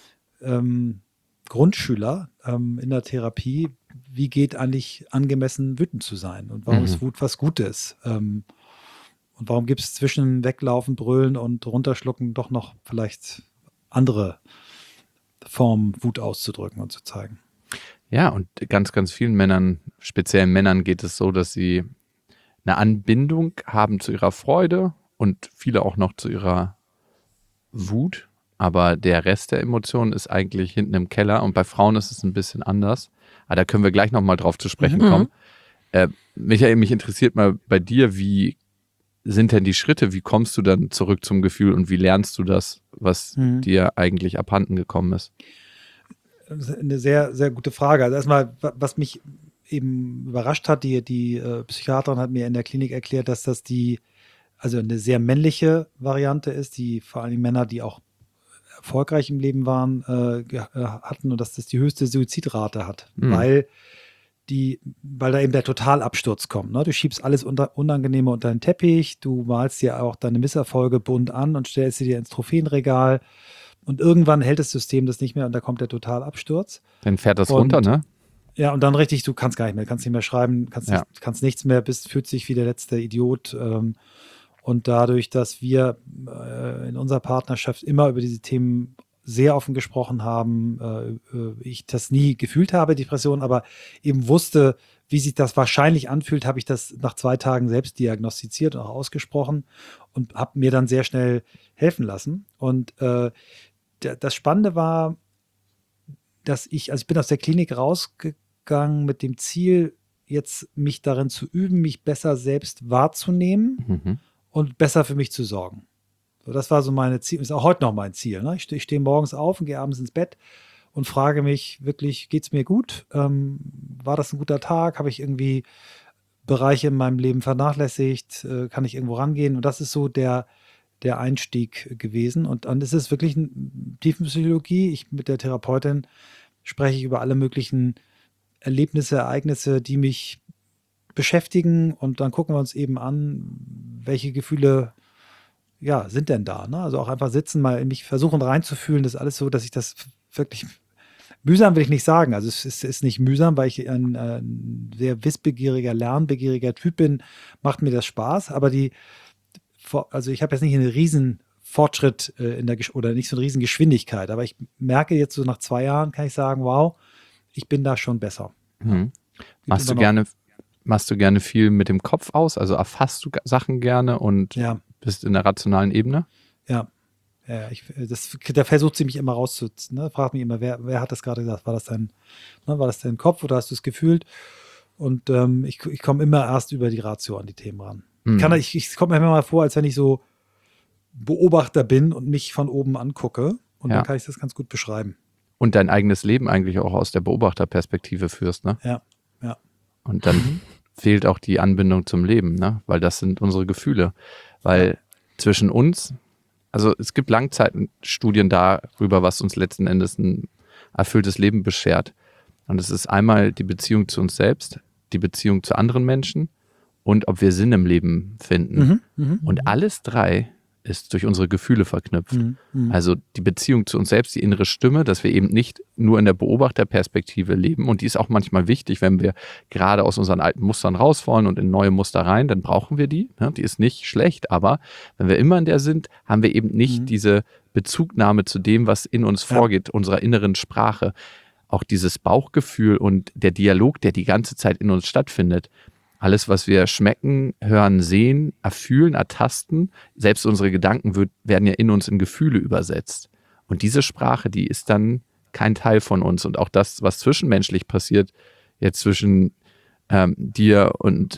ähm, Grundschüler ähm, in der Therapie. Wie geht eigentlich angemessen wütend zu sein? Und warum Mhm. ist Wut was Gutes? Ähm, Und warum gibt es zwischen Weglaufen, Brüllen und Runterschlucken doch noch vielleicht andere Formen, Wut auszudrücken und zu zeigen? Ja, und ganz, ganz vielen Männern, speziell Männern, geht es so, dass sie eine Anbindung haben zu ihrer Freude und viele auch noch zu ihrer Wut. Aber der Rest der Emotionen ist eigentlich hinten im Keller. Und bei Frauen ist es ein bisschen anders. Aber da können wir gleich nochmal drauf zu sprechen Mhm. kommen. Äh, Michael, mich interessiert mal bei dir, wie sind denn die Schritte? Wie kommst du dann zurück zum Gefühl und wie lernst du das, was Mhm. dir eigentlich abhanden gekommen ist? Das ist eine sehr, sehr gute Frage. Also erstmal, wa- was mich eben überrascht hat, die, die äh, Psychiaterin hat mir in der Klinik erklärt, dass das die, also eine sehr männliche Variante ist, die vor allem Männer, die auch erfolgreich im Leben waren, äh, ge- äh, hatten und dass das die höchste Suizidrate hat, Mhm. weil die, weil da eben der Totalabsturz kommt. Ne? Du schiebst alles unter, Unangenehme unter den Teppich, du malst dir auch deine Misserfolge bunt an und stellst sie dir ins Trophäenregal und irgendwann hält das System das nicht mehr und da kommt der Totalabsturz. Dann fährt das Und- runter, ne? Ja, und dann richtig, du kannst gar nicht mehr, kannst nicht mehr schreiben, kannst, Ja. nicht, kannst nichts mehr, bist, fühlt sich wie der letzte Idiot. Ähm, und dadurch, dass wir äh, in unserer Partnerschaft immer über diese Themen sehr offen gesprochen haben, äh, äh, ich das nie gefühlt habe, Depression, aber eben wusste, wie sich das wahrscheinlich anfühlt, habe ich das nach zwei Tagen selbst diagnostiziert und auch ausgesprochen und habe mir dann sehr schnell helfen lassen. Und äh, der, das Spannende war, dass ich, also ich bin aus der Klinik rausgegangen mit dem Ziel, jetzt mich darin zu üben, mich besser selbst wahrzunehmen Mhm. und besser für mich zu sorgen. So, das war so meine Ziel, ist auch heute noch mein Ziel. Ne? Ich, ste- ich stehe morgens auf und gehe abends ins Bett und frage mich wirklich, geht es mir gut? Ähm, war das ein guter Tag? Habe ich irgendwie Bereiche in meinem Leben vernachlässigt? Äh, kann ich irgendwo rangehen? Und das ist so der, der Einstieg gewesen. Und dann ist es wirklich eine Tiefenpsychologie. Ich mit der Therapeutin spreche ich über alle möglichen Erlebnisse, Ereignisse, die mich beschäftigen und dann gucken wir uns eben an, welche Gefühle ja, sind denn da. Ne? Also auch einfach sitzen, mal in mich versuchen reinzufühlen. Das ist alles so, dass ich das wirklich mühsam will ich nicht sagen. Also es ist, ist nicht mühsam, weil ich ein, ein sehr wissbegieriger, lernbegieriger Typ bin, macht mir das Spaß. Aber die, also ich habe jetzt nicht einen riesen Fortschritt äh, in der Gesch- oder nicht so eine riesen Geschwindigkeit. Aber ich merke jetzt so nach zwei Jahren, kann ich sagen, wow, ich bin da schon besser. Mhm. Gibt Machst du immer noch- gerne, machst du gerne viel mit dem Kopf aus? Also erfasst du Sachen gerne und Ja, bist in der rationalen Ebene? ja. Ja, ich, das, da versucht sie mich immer rauszuziehen. Ne? Fragt mich immer, wer, wer hat das gerade gesagt? War das dein, ne, war das dein Kopf oder hast du es gefühlt? Und ähm, ich, ich komme immer erst über die Ratio an die Themen ran. Mhm. Ich, kann, ich, ich komme mir immer mal vor, als wenn ich so Beobachter bin und mich von oben angucke. Und Ja. dann kann ich das ganz gut beschreiben. Und dein eigenes Leben eigentlich auch aus der Beobachterperspektive führst, ne? Ja, ja. Und dann fehlt auch die Anbindung zum Leben, ne? Weil das sind unsere Gefühle. Weil zwischen uns, also es gibt Langzeitstudien darüber, was uns letzten Endes ein erfülltes Leben beschert. Und es ist einmal die Beziehung zu uns selbst, die Beziehung zu anderen Menschen und ob wir Sinn im Leben finden. Mhm, mhm, Und alles drei ist durch unsere Gefühle verknüpft. mhm, mhm. Also die Beziehung zu uns selbst, die innere Stimme, dass wir eben nicht nur in der Beobachterperspektive leben. Und die ist auch manchmal wichtig, wenn wir gerade aus unseren alten Mustern raus wollen und in neue Muster rein, dann brauchen wir die. Ne? Die ist nicht schlecht, aber wenn wir immer in der sind, haben wir eben nicht Mhm. diese Bezugnahme zu dem, was in uns Ja. vorgeht, unserer inneren Sprache. Auch dieses Bauchgefühl und der Dialog, der die ganze Zeit in uns stattfindet. Alles, was wir schmecken, hören, sehen, erfühlen, ertasten, selbst unsere Gedanken wird, werden ja in uns in Gefühle übersetzt. Und diese Sprache, die ist dann kein Teil von uns. Und auch das, was zwischenmenschlich passiert, jetzt zwischen ähm, dir und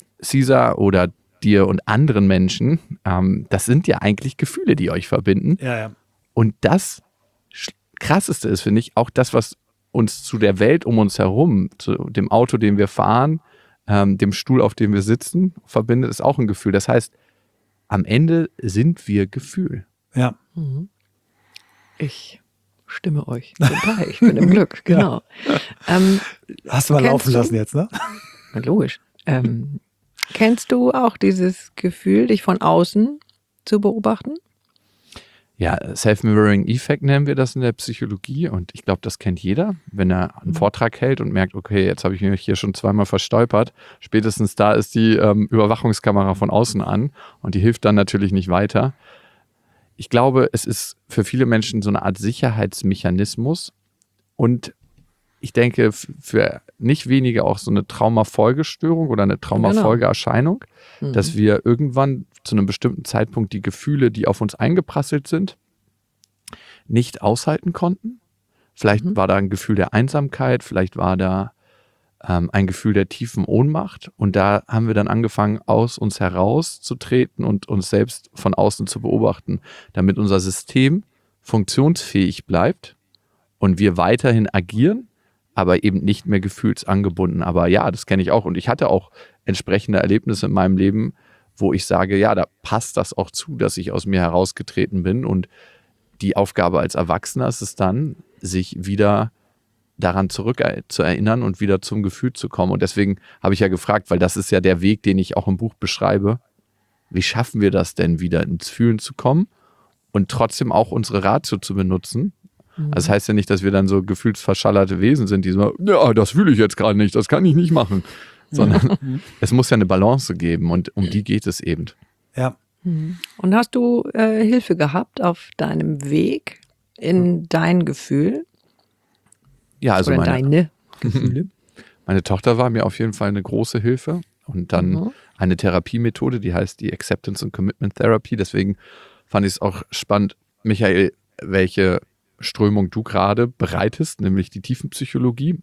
Caesar oder dir und anderen Menschen, ähm, das sind ja eigentlich Gefühle, die euch verbinden. Ja, ja. Und das Sch- Krasseste ist, finde ich, auch das, was uns zu der Welt um uns herum, zu dem Auto, den wir fahren, ähm, dem Stuhl, auf dem wir sitzen, verbindet, ist auch ein Gefühl. Das heißt, am Ende sind wir Gefühl. Ja. Mhm. Ich stimme euch bei. Ich bin im Glück, genau. Ähm, Hast du mal Kennst laufen du? lassen jetzt, ne? na, logisch. Ähm, kennst du auch dieses Gefühl, dich von außen zu beobachten? Ja, Self-Mirroring Effect nennen wir das in der Psychologie und ich glaube, das kennt jeder, wenn er einen Vortrag hält und merkt, okay, jetzt habe ich mich hier schon zweimal verstolpert, spätestens da ist die ähm, Überwachungskamera von außen an und die hilft dann natürlich nicht weiter. Ich glaube, es ist für viele Menschen so eine Art Sicherheitsmechanismus und ich denke, f- für nicht wenige auch so eine Traumafolgestörung oder eine Traumafolgeerscheinung, Mhm. dass wir irgendwann zu einem bestimmten Zeitpunkt die Gefühle, die auf uns eingeprasselt sind, nicht aushalten konnten. Vielleicht Mhm. war da ein Gefühl der Einsamkeit, vielleicht war da ähm, ein Gefühl der tiefen Ohnmacht. Und da haben wir dann angefangen, aus uns herauszutreten und uns selbst von außen zu beobachten, damit unser System funktionsfähig bleibt und wir weiterhin agieren, aber eben nicht mehr gefühlsangebunden. Aber ja, das kenne ich auch. Und ich hatte auch entsprechende Erlebnisse in meinem Leben, wo ich sage, ja, da passt das auch zu, dass ich aus mir herausgetreten bin. Und die Aufgabe als Erwachsener ist es dann, sich wieder daran zurück zu erinnern und wieder zum Gefühl zu kommen. Und deswegen habe ich ja gefragt, weil das ist ja der Weg, den ich auch im Buch beschreibe. Wie schaffen wir das denn, wieder ins Fühlen zu kommen und trotzdem auch unsere Ratio zu benutzen? Also das heißt ja nicht, dass wir dann so gefühlsverschallerte Wesen sind, die so, ja, das fühle ich jetzt gerade nicht, das kann ich nicht machen. Sondern es muss ja eine Balance geben und um die geht es eben. Ja. Mhm. Und hast du äh, Hilfe gehabt auf deinem Weg in dein Gefühl? Ja, also Oder meine, deine Gefühle? meine Tochter war mir auf jeden Fall eine große Hilfe und dann Mhm. eine Therapiemethode, die heißt die Acceptance and Commitment Therapy. Deswegen fand ich es auch spannend, Michael, welche Strömung du gerade bereitest, nämlich die Tiefenpsychologie.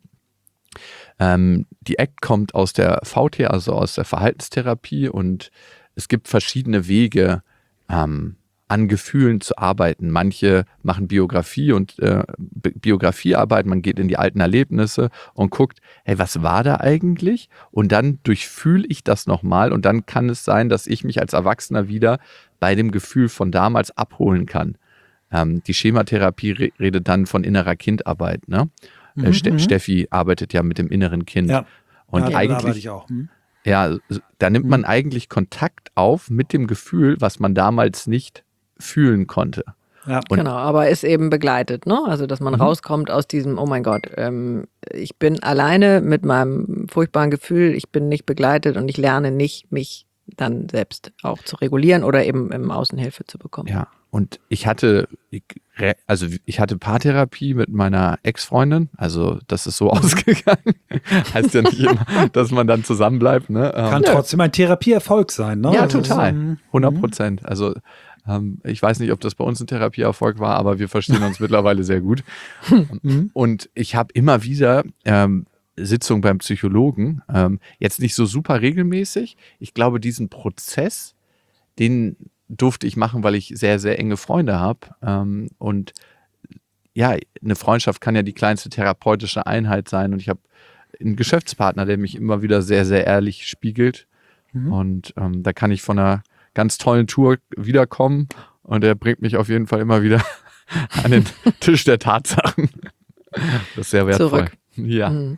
Ähm, die A C T kommt aus der V T, also aus der Verhaltenstherapie und es gibt verschiedene Wege, ähm, an Gefühlen zu arbeiten. Manche machen Biografie und äh, Bi- Biografiearbeit, man geht in die alten Erlebnisse und guckt, hey, was war da eigentlich? Und dann durchfühle ich das nochmal und dann kann es sein, dass ich mich als Erwachsener wieder bei dem Gefühl von damals abholen kann. Ähm, die Schematherapie re redet dann von innerer Kindarbeit. Ne? Äh, Ste Mhm. Steffi arbeitet ja mit dem inneren Kind. Ja. Und ja, damit arbeite eigentlich, ich auch. Hm? Ja, da nimmt man eigentlich Kontakt auf mit dem Gefühl, was man damals nicht fühlen konnte. Ja. Und- Genau, aber ist eben begleitet, ne? Also, dass man Mhm. rauskommt aus diesem, oh mein Gott, ähm, ich bin alleine mit meinem furchtbaren Gefühl, ich bin nicht begleitet und ich lerne nicht, mich dann selbst auch zu regulieren oder eben im Außen Hilfe zu bekommen. Ja, und ich hatte, ich, also ich hatte Paartherapie mit meiner Ex-Freundin, also das ist so ausgegangen. Heißt ja nicht immer, dass man dann zusammenbleibt, ne? Kann Ähm, trotzdem ein Therapieerfolg sein, ne? Ja, Also es ist, total. ähm, hundert Prozent. Also ähm, ich weiß nicht, ob das bei uns ein Therapieerfolg war, aber wir verstehen uns mittlerweile sehr gut. Mhm. Und ich habe immer wieder ähm, Sitzungen beim Psychologen, ähm, jetzt nicht so super regelmäßig. Ich glaube, diesen Prozess, den durfte ich machen, weil ich sehr, sehr enge Freunde habe. Ähm, und ja, eine Freundschaft kann ja die kleinste therapeutische Einheit sein. Und ich habe einen Geschäftspartner, der mich immer wieder sehr, sehr ehrlich spiegelt. Mhm. Und ähm, da kann ich von einer ganz tollen Tour wiederkommen. Und er bringt mich auf jeden Fall immer wieder an den Tisch der Tatsachen. Das ist sehr wertvoll. Zurück. Ja. Mhm.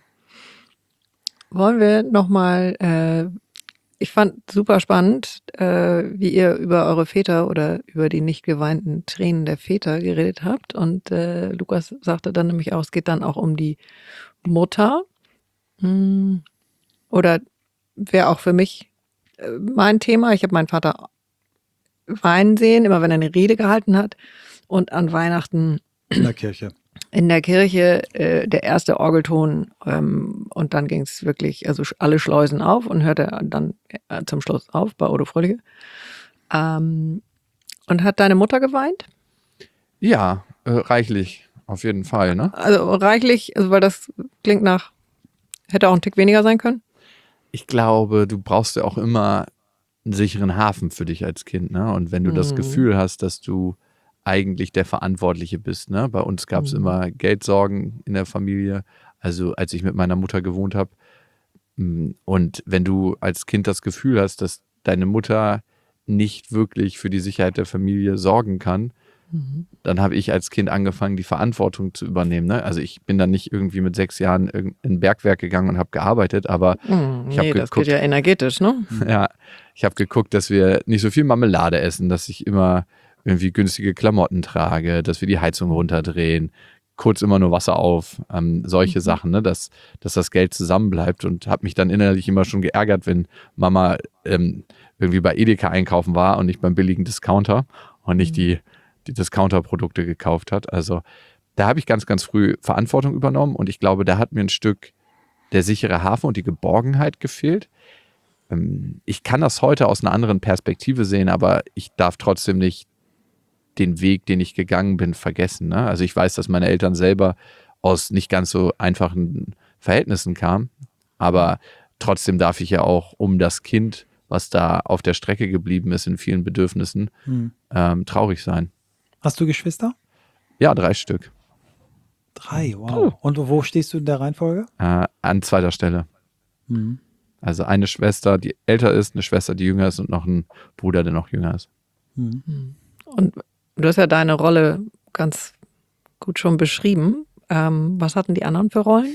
Wollen wir nochmal, äh, ich fand super spannend, äh, wie ihr über eure Väter oder über die nicht geweinten Tränen der Väter geredet habt. Und äh, Lukas sagte dann nämlich auch, es geht dann auch um die Mutter. Hm. Oder wäre auch für mich äh, mein Thema. Ich habe meinen Vater weinen sehen, immer wenn er eine Rede gehalten hat. Und an Weihnachten In der Kirche. in der Kirche äh, der erste Orgelton ähm, und dann ging es wirklich, also sch- alle Schleusen auf und hörte dann äh, zum Schluss auf bei Odo Fröhliche. Ähm, und hat deine Mutter geweint? Ja, äh, reichlich, auf jeden Fall, ne? Also reichlich, also weil das klingt nach, hätte auch ein Tick weniger sein können. Ich glaube, du brauchst ja auch immer einen sicheren Hafen für dich als Kind, ne? Und wenn du das Mhm. Gefühl hast, dass du eigentlich der Verantwortliche bist, ne? Bei uns gab es Mhm. immer Geldsorgen in der Familie, also als ich mit meiner Mutter gewohnt habe. Und wenn du als Kind das Gefühl hast, dass deine Mutter nicht wirklich für die Sicherheit der Familie sorgen kann, Mhm. dann habe ich als Kind angefangen, die Verantwortung zu übernehmen. Ne? Also ich bin dann nicht irgendwie mit sechs Jahren in ein Bergwerk gegangen und habe gearbeitet, aber Mhm. Ich hab Nee, das geguckt. geht ja energetisch, ne? ja, ich habe geguckt, dass wir nicht so viel Marmelade essen, dass ich immer irgendwie günstige Klamotten trage, dass wir die Heizung runterdrehen, kurz immer nur Wasser auf, ähm, solche Mhm. Sachen, ne? dass, dass das Geld zusammenbleibt und habe mich dann innerlich immer schon geärgert, wenn Mama ähm, irgendwie bei Edeka einkaufen war und nicht beim billigen Discounter und nicht Mhm. die, die Discounter-Produkte gekauft hat. Also da habe ich ganz, ganz früh Verantwortung übernommen und ich glaube, da hat mir ein Stück der sichere Hafen und die Geborgenheit gefehlt. Ähm, ich kann das heute aus einer anderen Perspektive sehen, aber ich darf trotzdem nicht den Weg, den ich gegangen bin, vergessen. Ne? Also ich weiß, dass meine Eltern selber aus nicht ganz so einfachen Verhältnissen kamen, aber trotzdem darf ich ja auch um das Kind, was da auf der Strecke geblieben ist in vielen Bedürfnissen, Hm. ähm, traurig sein. Hast du Geschwister? Ja, drei Stück. Drei, wow. Und wo stehst du in der Reihenfolge? Äh, an zweiter Stelle. Hm. Also eine Schwester, die älter ist, eine Schwester, die jünger ist und noch ein Bruder, der noch jünger ist. Hm. Und du hast ja deine Rolle ganz gut schon beschrieben. Ähm, was hatten die anderen für Rollen?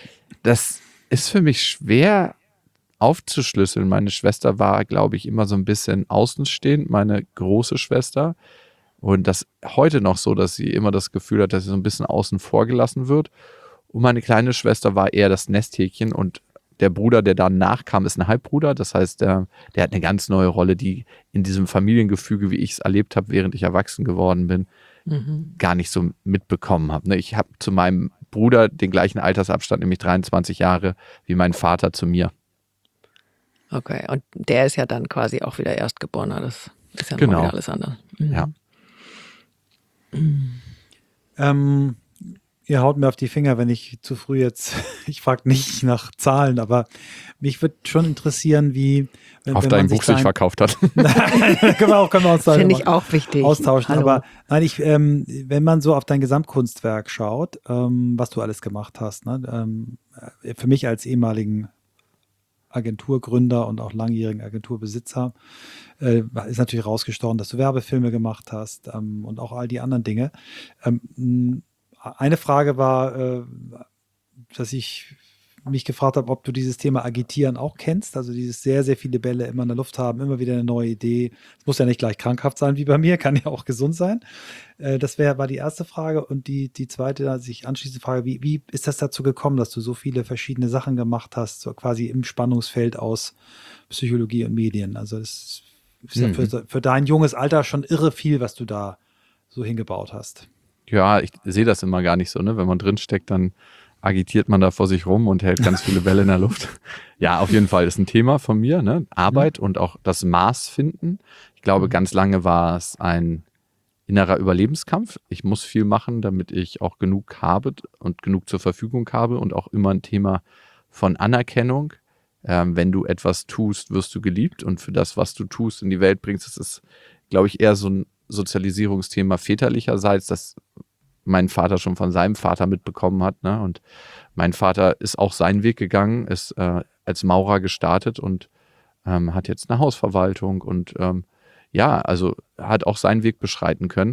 Das ist für mich schwer aufzuschlüsseln. Meine Schwester war, glaube ich, immer so ein bisschen außenstehend, meine große Schwester. Und das heute noch so, dass sie immer das Gefühl hat, dass sie so ein bisschen außen vor gelassen wird. Und meine kleine Schwester war eher das Nesthäkchen und der Bruder, der danach kam, ist ein Halbbruder. Das heißt, der, der hat eine ganz neue Rolle, die in diesem Familiengefüge, wie ich es erlebt habe, während ich erwachsen geworden bin, Mhm. gar nicht so mitbekommen habe. Ne? Ich habe zu meinem Bruder den gleichen Altersabstand, nämlich dreiundzwanzig Jahre, wie mein Vater zu mir. Okay, und der ist ja dann quasi auch wieder Erstgeborener. Das ist ja noch Genau. wieder alles andere. Mhm. Ja. Ähm, ihr haut mir auf die Finger, wenn ich zu früh jetzt, ich frage nicht nach Zahlen, aber mich würde schon interessieren, wie, wenn, Auf wenn dein man sich Buch sich dein- verkauft hat. Nein, können wir auch, können wir uns da Finde ich mal auch wichtig. austauschen. Hallo. Aber nein, ich, ähm, wenn man so auf dein Gesamtkunstwerk schaut, ähm, was du alles gemacht hast, ne, ähm, äh, für mich als ehemaligen Agenturgründer und auch langjährigen Agenturbesitzer äh, ist natürlich rausgestochen, dass du Werbefilme gemacht hast ähm, und auch all die anderen Dinge. Ähm, mh, eine Frage war, äh, dass ich mich gefragt habe, ob du dieses Thema Agitieren auch kennst, also dieses sehr, sehr viele Bälle immer in der Luft haben, immer wieder eine neue Idee. Es muss ja nicht gleich krankhaft sein wie bei mir, kann ja auch gesund sein. Äh, das wär, war die erste Frage. Und die, die zweite, also sich anschließende Frage, wie, wie ist das dazu gekommen, dass du so viele verschiedene Sachen gemacht hast, so quasi im Spannungsfeld aus Psychologie und Medien? Also das ist ja Mhm. für, für dein junges Alter schon irre viel, was du da so hingebaut hast. Ja, ich sehe das immer gar nicht so, ne? Wenn man drinsteckt, dann agitiert man da vor sich rum und hält ganz viele Bälle in der Luft. Ja, auf jeden Fall ist ein Thema von mir, ne? Arbeit und auch das Maß finden. Ich glaube, ganz lange war es ein innerer Überlebenskampf. Ich muss viel machen, damit ich auch genug habe und genug zur Verfügung habe und auch immer ein Thema von Anerkennung. Ähm, wenn du etwas tust, wirst du geliebt und für das, was du tust, in die Welt bringst, das ist, glaube ich, eher so ein Sozialisierungsthema väterlicherseits, das mein Vater schon von seinem Vater mitbekommen hat. Ne? Und mein Vater ist auch seinen Weg gegangen, ist äh, als Maurer gestartet und ähm, hat jetzt eine Hausverwaltung und ähm, ja, also hat auch seinen Weg beschreiten können.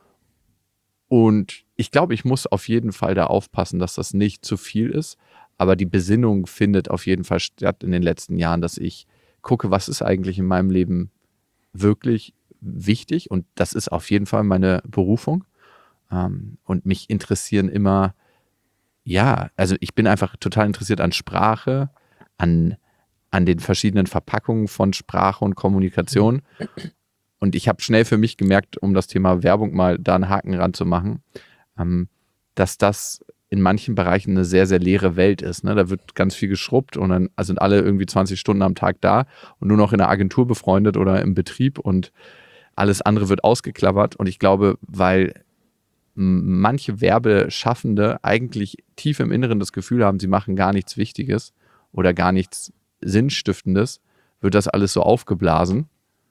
Und ich glaube, ich muss auf jeden Fall da aufpassen, dass das nicht zu viel ist. Aber die Besinnung findet auf jeden Fall statt in den letzten Jahren, dass ich gucke, was ist eigentlich in meinem Leben wirklich wichtig. Und das ist auf jeden Fall meine Berufung. Ähm, und mich interessieren immer, ja, also ich bin einfach total interessiert an Sprache, an, an den verschiedenen Verpackungen von Sprache und Kommunikation. Und ich habe schnell für mich gemerkt, um das Thema Werbung mal da einen Haken ranzumachen, ähm, dass das in manchen Bereichen eine sehr, sehr leere Welt ist. Ne? Da wird ganz viel geschrubbt und dann sind alle irgendwie zwanzig Stunden am Tag da und nur noch in der Agentur befreundet oder im Betrieb und alles andere wird ausgeklammert. Und ich glaube, weil m- manche Werbeschaffende eigentlich tief im Inneren das Gefühl haben, sie machen gar nichts Wichtiges oder gar nichts Sinnstiftendes, wird das alles so aufgeblasen,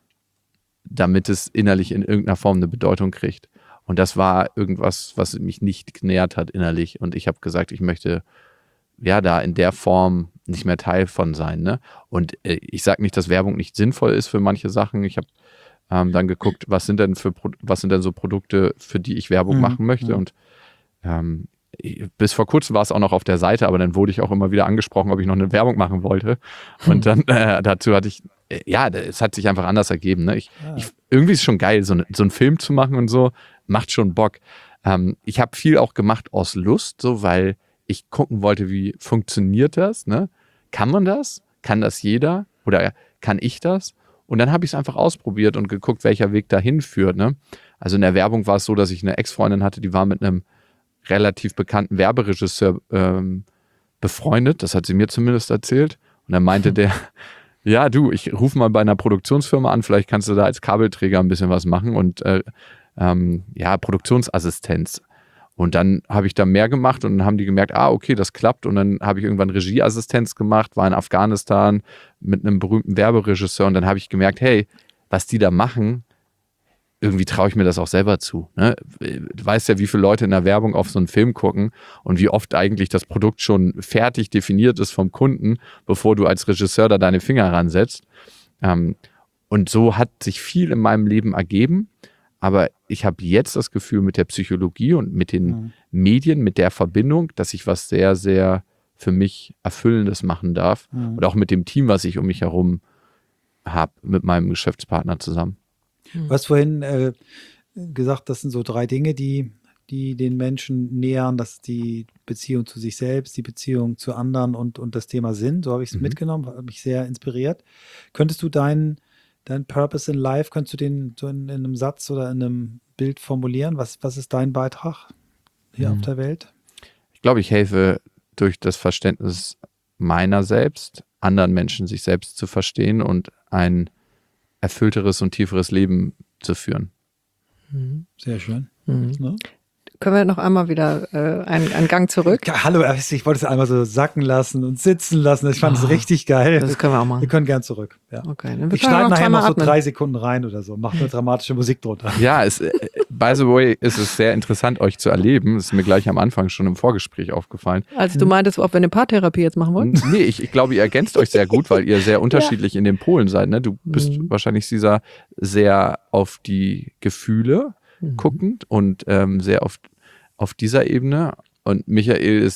damit es innerlich in irgendeiner Form eine Bedeutung kriegt. Und das war irgendwas, was mich nicht genährt hat innerlich. Und ich habe gesagt, ich möchte ja da in der Form nicht mehr Teil von sein. Ne? Und äh, ich sage nicht, dass Werbung nicht sinnvoll ist für manche Sachen. Ich habe ähm, dann geguckt, was sind denn für Pro- was sind denn so Produkte, für die ich Werbung Mhm. machen möchte. Mhm. Und ähm, ich- bis vor kurzem war es auch noch auf der Seite, aber dann wurde ich auch immer wieder angesprochen, ob ich noch eine Werbung machen wollte. Und dann äh, dazu hatte ich, äh, ja, es hat sich einfach anders ergeben. Ne? Ich, Ah. ich, irgendwie ist es schon geil, so, ne, so einen Film zu machen und so, macht schon Bock. Ähm, ich habe viel auch gemacht aus Lust, so weil ich gucken wollte, wie funktioniert das. Ne? Kann man das? Kann das jeder? Oder kann ich das? Und dann habe ich es einfach ausprobiert und geguckt, welcher Weg dahin führt. Ne? Also in der Werbung war es so, dass ich eine Ex-Freundin hatte, die war mit einem relativ bekannten Werberegisseur ähm, befreundet. Das hat sie mir zumindest erzählt. Und dann meinte der, ja du, ich rufe mal bei einer Produktionsfirma an, vielleicht kannst du da als Kabelträger ein bisschen was machen und äh, ähm, ja, Produktionsassistenz. Und dann habe ich da mehr gemacht und dann haben die gemerkt, ah, okay, das klappt. Und dann habe ich irgendwann Regieassistenz gemacht, war in Afghanistan mit einem berühmten Werberegisseur und dann habe ich gemerkt, hey, was die da machen, irgendwie traue ich mir das auch selber zu. Ne? Du weißt ja, wie viele Leute in der Werbung auf so einen Film gucken und wie oft eigentlich das Produkt schon fertig definiert ist vom Kunden, bevor du als Regisseur da deine Finger ransetzt. Ähm, und so hat sich viel in meinem Leben ergeben. Aber ich habe jetzt das Gefühl mit der Psychologie und mit den Mhm. Medien, mit der Verbindung, dass ich was sehr, sehr für mich Erfüllendes machen darf. Mhm. Und auch mit dem Team, was ich um mich herum habe, mit meinem Geschäftspartner zusammen. Du hast vorhin äh, gesagt, das sind so drei Dinge, die, die den Menschen nähern. Das ist die Beziehung zu sich selbst, die Beziehung zu anderen und, und das Thema Sinn. So habe ich es Mhm. mitgenommen, hat mich sehr inspiriert. Könntest du deinen dein Purpose in Life, könntest du den so in, in einem Satz oder in einem Bild formulieren? Was, was ist dein Beitrag hier Mhm. auf der Welt? Ich glaube, ich helfe durch das Verständnis meiner selbst, anderen Menschen sich selbst zu verstehen und ein erfüllteres und tieferes Leben zu führen. Mhm. Sehr schön. Mhm. Ne? Können wir noch einmal wieder äh, einen, einen Gang zurück? Ja, hallo, ich wollte es einmal so sacken lassen und sitzen lassen. Ich fand es Ah, richtig geil. Das können wir auch Wir machen. können gern zurück. Ja. Okay, dann wir Ich können schneide noch nachher zweimal noch so atmen. drei Sekunden rein oder so. Mach eine dramatische Musik drunter. Ja, es, äh, by the way, ist es sehr interessant, euch zu erleben. Das ist mir gleich am Anfang schon im Vorgespräch aufgefallen. Also du meintest, ob wir eine Paartherapie jetzt machen wollen? Nee, ich, ich glaube, ihr ergänzt euch sehr gut, weil ihr sehr unterschiedlich in den Polen seid. Ne? Du bist Mhm. wahrscheinlich, Sisa, sehr auf die Gefühle Mhm. guckend und ähm, sehr auf, auf dieser Ebene. Und Michael ist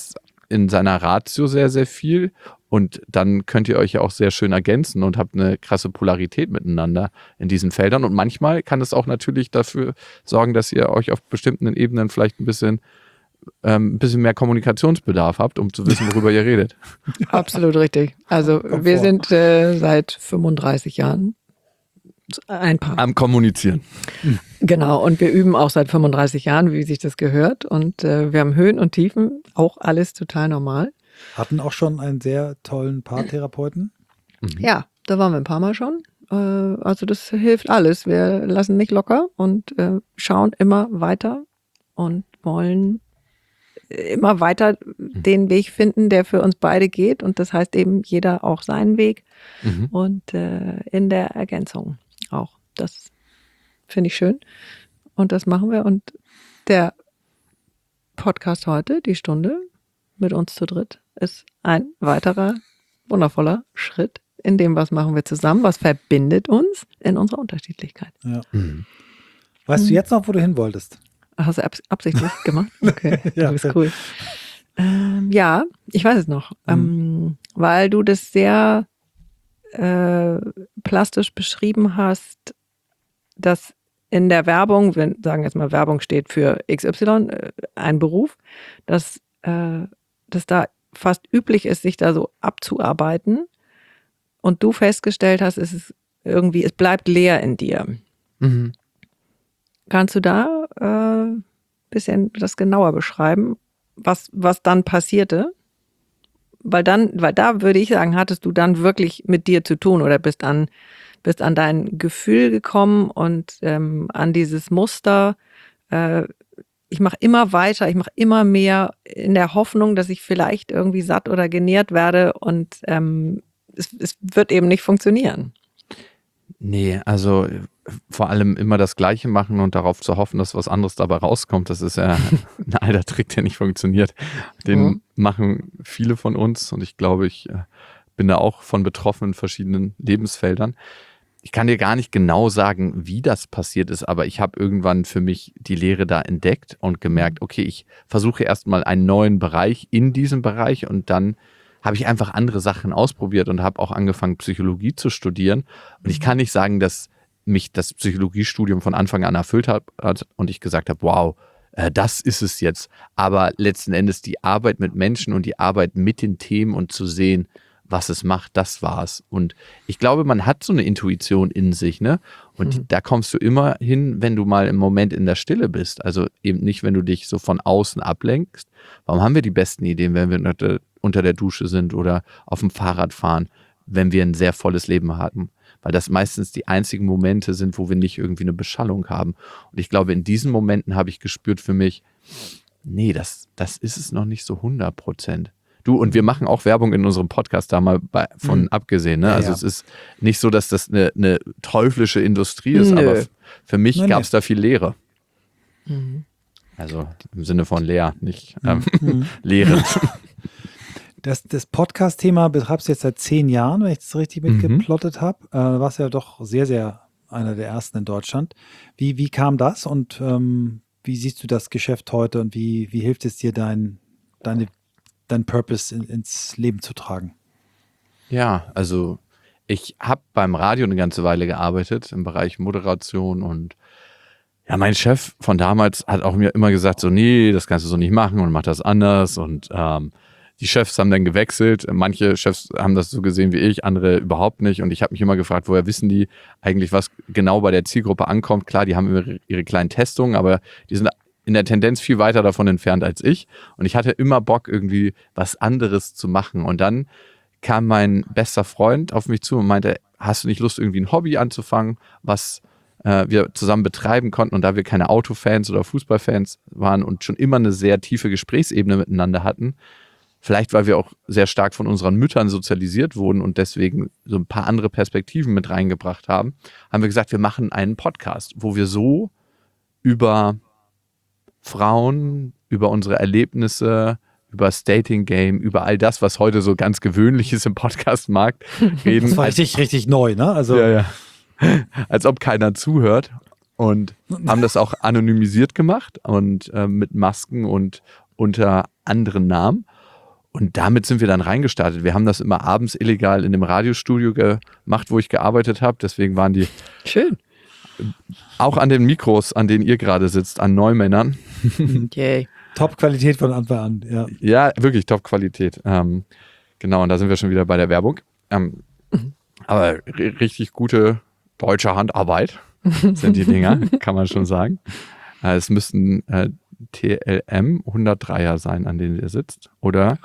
in seiner Ratio sehr, sehr viel und dann könnt ihr euch ja auch sehr schön ergänzen und habt eine krasse Polarität miteinander in diesen Feldern und manchmal kann es auch natürlich dafür sorgen, dass ihr euch auf bestimmten Ebenen vielleicht ein bisschen, ähm, ein bisschen mehr Kommunikationsbedarf habt, um zu wissen, worüber ihr redet. Absolut richtig. Also Kommt wir vor. sind äh, seit fünfunddreißig Jahren ein Paar. Am Kommunizieren. Genau, und wir üben auch seit fünfunddreißig Jahren, wie sich das gehört. Und äh, wir haben Höhen und Tiefen, auch alles total normal. Hatten auch schon einen sehr tollen Paartherapeuten. Mhm. Ja, da waren wir ein paar Mal schon. Äh, also das hilft alles. Wir lassen nicht locker und äh, schauen immer weiter und wollen immer weiter den Weg finden, der für uns beide geht. Und das heißt eben jeder auch seinen Weg Mhm. und äh, in der Ergänzung auch. Das finde ich schön. Und das machen wir. Und der Podcast heute, die Stunde mit uns zu dritt, ist ein weiterer wundervoller Schritt in dem, was machen wir zusammen, was verbindet uns in unserer Unterschiedlichkeit. Ja. Mhm. Weißt Mhm. du jetzt noch, wo du hin wolltest? Hast du abs- absichtlich gemacht? Okay, Ja. du bist cool. Ähm, ja, ich weiß es noch, ähm, weil du das sehr äh, plastisch beschrieben hast, dass in der Werbung, wenn sagen jetzt mal Werbung steht für X Y, äh, ein Beruf, dass, äh, dass da fast üblich ist, sich da so abzuarbeiten und du festgestellt hast, es ist irgendwie, es bleibt leer in dir. Mhm. Kannst du da ein äh, bisschen das genauer beschreiben, was, was dann passierte? Weil dann, weil da würde ich sagen, hattest du dann wirklich mit dir zu tun oder bist an, bist an dein Gefühl gekommen und ähm, an dieses Muster. Äh, ich mache immer weiter, ich mache immer mehr in der Hoffnung, dass ich vielleicht irgendwie satt oder genährt werde und ähm, es, es wird eben nicht funktionieren. Nee, also äh, vor allem immer das Gleiche machen und darauf zu hoffen, dass was anderes dabei rauskommt, das ist ja ein alter Trick, der nicht funktioniert. Den Mhm. machen viele von uns und ich glaube, ich äh, bin da auch von betroffen in verschiedenen Lebensfeldern. Ich kann dir gar nicht genau sagen, wie das passiert ist, aber ich habe irgendwann für mich die Lehre da entdeckt und gemerkt, okay, ich versuche erstmal einen neuen Bereich in diesem Bereich und dann habe ich einfach andere Sachen ausprobiert und habe auch angefangen, Psychologie zu studieren. Und ich kann nicht sagen, dass mich das Psychologiestudium von Anfang an erfüllt hat und ich gesagt habe, wow, äh, das ist es jetzt. Aber letzten Endes die Arbeit mit Menschen und die Arbeit mit den Themen und zu sehen, was es macht, das war's. Und ich glaube, man hat so eine Intuition in sich, ne? Und die, Mhm. da kommst du immer hin, wenn du mal im Moment in der Stille bist. Also eben nicht, wenn du dich so von außen ablenkst. Warum haben wir die besten Ideen, wenn wir unter der, unter der Dusche sind oder auf dem Fahrrad fahren, wenn wir ein sehr volles Leben haben? Weil das meistens die einzigen Momente sind, wo wir nicht irgendwie eine Beschallung haben. Und ich glaube, in diesen Momenten habe ich gespürt für mich, nee, das, das ist es noch nicht so hundert Prozent. Du, und wir machen auch Werbung in unserem Podcast da mal bei, von Mhm. abgesehen. Ne? Ja, Also ja. es ist nicht so, dass das eine, eine teuflische Industrie ist, Nö. aber f- für mich Nein, gab es da viel Leere. Mhm. Also im Sinne von leer, nicht ähm, Mhm. Leere. Das, das Podcast-Thema betreibst du jetzt seit zehn Jahren, wenn ich das richtig Mhm. mitgeplottet habe. Äh, du warst ja doch sehr, sehr einer der ersten in Deutschland. Wie, wie kam das und ähm, wie siehst du das Geschäft heute und wie, wie hilft es dir, dein, deine, dein Purpose in, ins Leben zu tragen? Ja, also ich habe beim Radio eine ganze Weile gearbeitet im Bereich Moderation und ja, mein Chef von damals hat auch mir immer gesagt, so nee, das kannst du so nicht machen und mach das anders und ähm, die Chefs haben dann gewechselt. Manche Chefs haben das so gesehen wie ich, andere überhaupt nicht. Und ich habe mich immer gefragt, woher wissen die eigentlich, was genau bei der Zielgruppe ankommt? Klar, die haben ihre, ihre kleinen Testungen, aber die sind in der Tendenz viel weiter davon entfernt als ich. Und ich hatte immer Bock, irgendwie was anderes zu machen. Und dann kam mein bester Freund auf mich zu und meinte, hast du nicht Lust, irgendwie ein Hobby anzufangen, was äh, wir zusammen betreiben konnten? Und da wir keine Autofans oder Fußballfans waren und schon immer eine sehr tiefe Gesprächsebene miteinander hatten, vielleicht weil wir auch sehr stark von unseren Müttern sozialisiert wurden und deswegen so ein paar andere Perspektiven mit reingebracht haben, haben wir gesagt, wir machen einen Podcast, wo wir so über Frauen, über unsere Erlebnisse, über das Dating-Game, über all das, was heute so ganz gewöhnlich ist im Podcast-Markt, reden. Das war als, richtig, richtig neu, ne? Also, ja, ja. als ob keiner zuhört und haben das auch anonymisiert gemacht und äh, mit Masken und unter anderen Namen. Und damit sind wir dann reingestartet. Wir haben das immer abends illegal in dem Radiostudio gemacht, wo ich gearbeitet habe. Deswegen waren die Schön. auch an den Mikros, an denen ihr gerade sitzt, an Neumännern. Yay. Top-Qualität von Anfang an, ja. Ja, wirklich Top-Qualität. Ähm, genau, und da sind wir schon wieder bei der Werbung. Ähm, aber r- richtig gute deutsche Handarbeit sind die Dinger, kann man schon sagen. Äh, es müssten äh, T L M hundertdreier sein, an denen ihr sitzt, oder?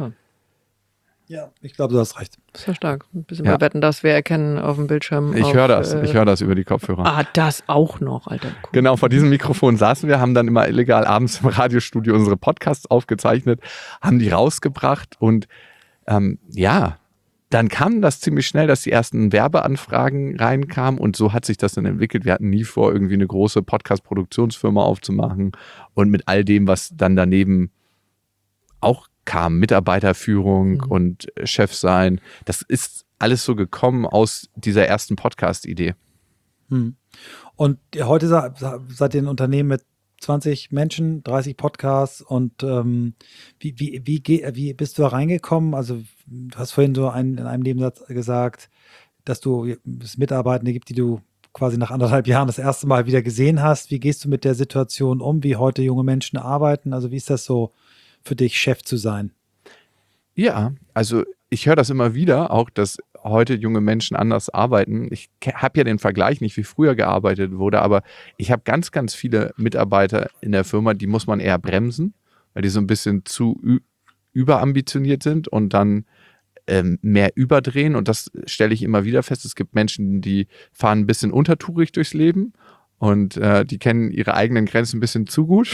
Ja, ich glaube, du hast recht. Das ist ja stark. Ein bisschen Ja. bei Wetten, das wir erkennen auf dem Bildschirm. Ich auf, höre das, äh, ich höre das über die Kopfhörer. Ah, das auch noch, Alter. Cool. Genau, vor diesem Mikrofon saßen wir, haben dann immer illegal abends im Radiostudio unsere Podcasts aufgezeichnet, haben die rausgebracht und ähm, ja, dann kam das ziemlich schnell, dass die ersten Werbeanfragen reinkamen und so hat sich das dann entwickelt. Wir hatten nie vor, irgendwie eine große Podcast-Produktionsfirma aufzumachen und mit all dem, was dann daneben auch kam, Mitarbeiterführung Mhm. und Chef sein, das ist alles so gekommen aus dieser ersten Podcast-Idee. Hm. Und heute sa- sa- seid ihr ein Unternehmen mit zwanzig Menschen, dreißig Podcasts und ähm, wie, wie, wie, geh- wie bist du da reingekommen? Also du hast vorhin so ein, in einem Nebensatz gesagt, dass du es Mitarbeitende gibt, die du quasi nach anderthalb Jahren das erste Mal wieder gesehen hast. Wie gehst du mit der Situation um, wie heute junge Menschen arbeiten? Also wie ist das so für dich, Chef zu sein? Ja, also ich höre das immer wieder, auch dass heute junge Menschen anders arbeiten. Ich habe ja den Vergleich nicht, wie früher gearbeitet wurde, aber ich habe ganz, ganz viele Mitarbeiter in der Firma, die muss man eher bremsen, weil die so ein bisschen zu ü- überambitioniert sind und dann ähm, mehr überdrehen. Und das stelle ich immer wieder fest. Es gibt Menschen, die fahren ein bisschen untertourig durchs Leben und äh, die kennen ihre eigenen Grenzen ein bisschen zu gut.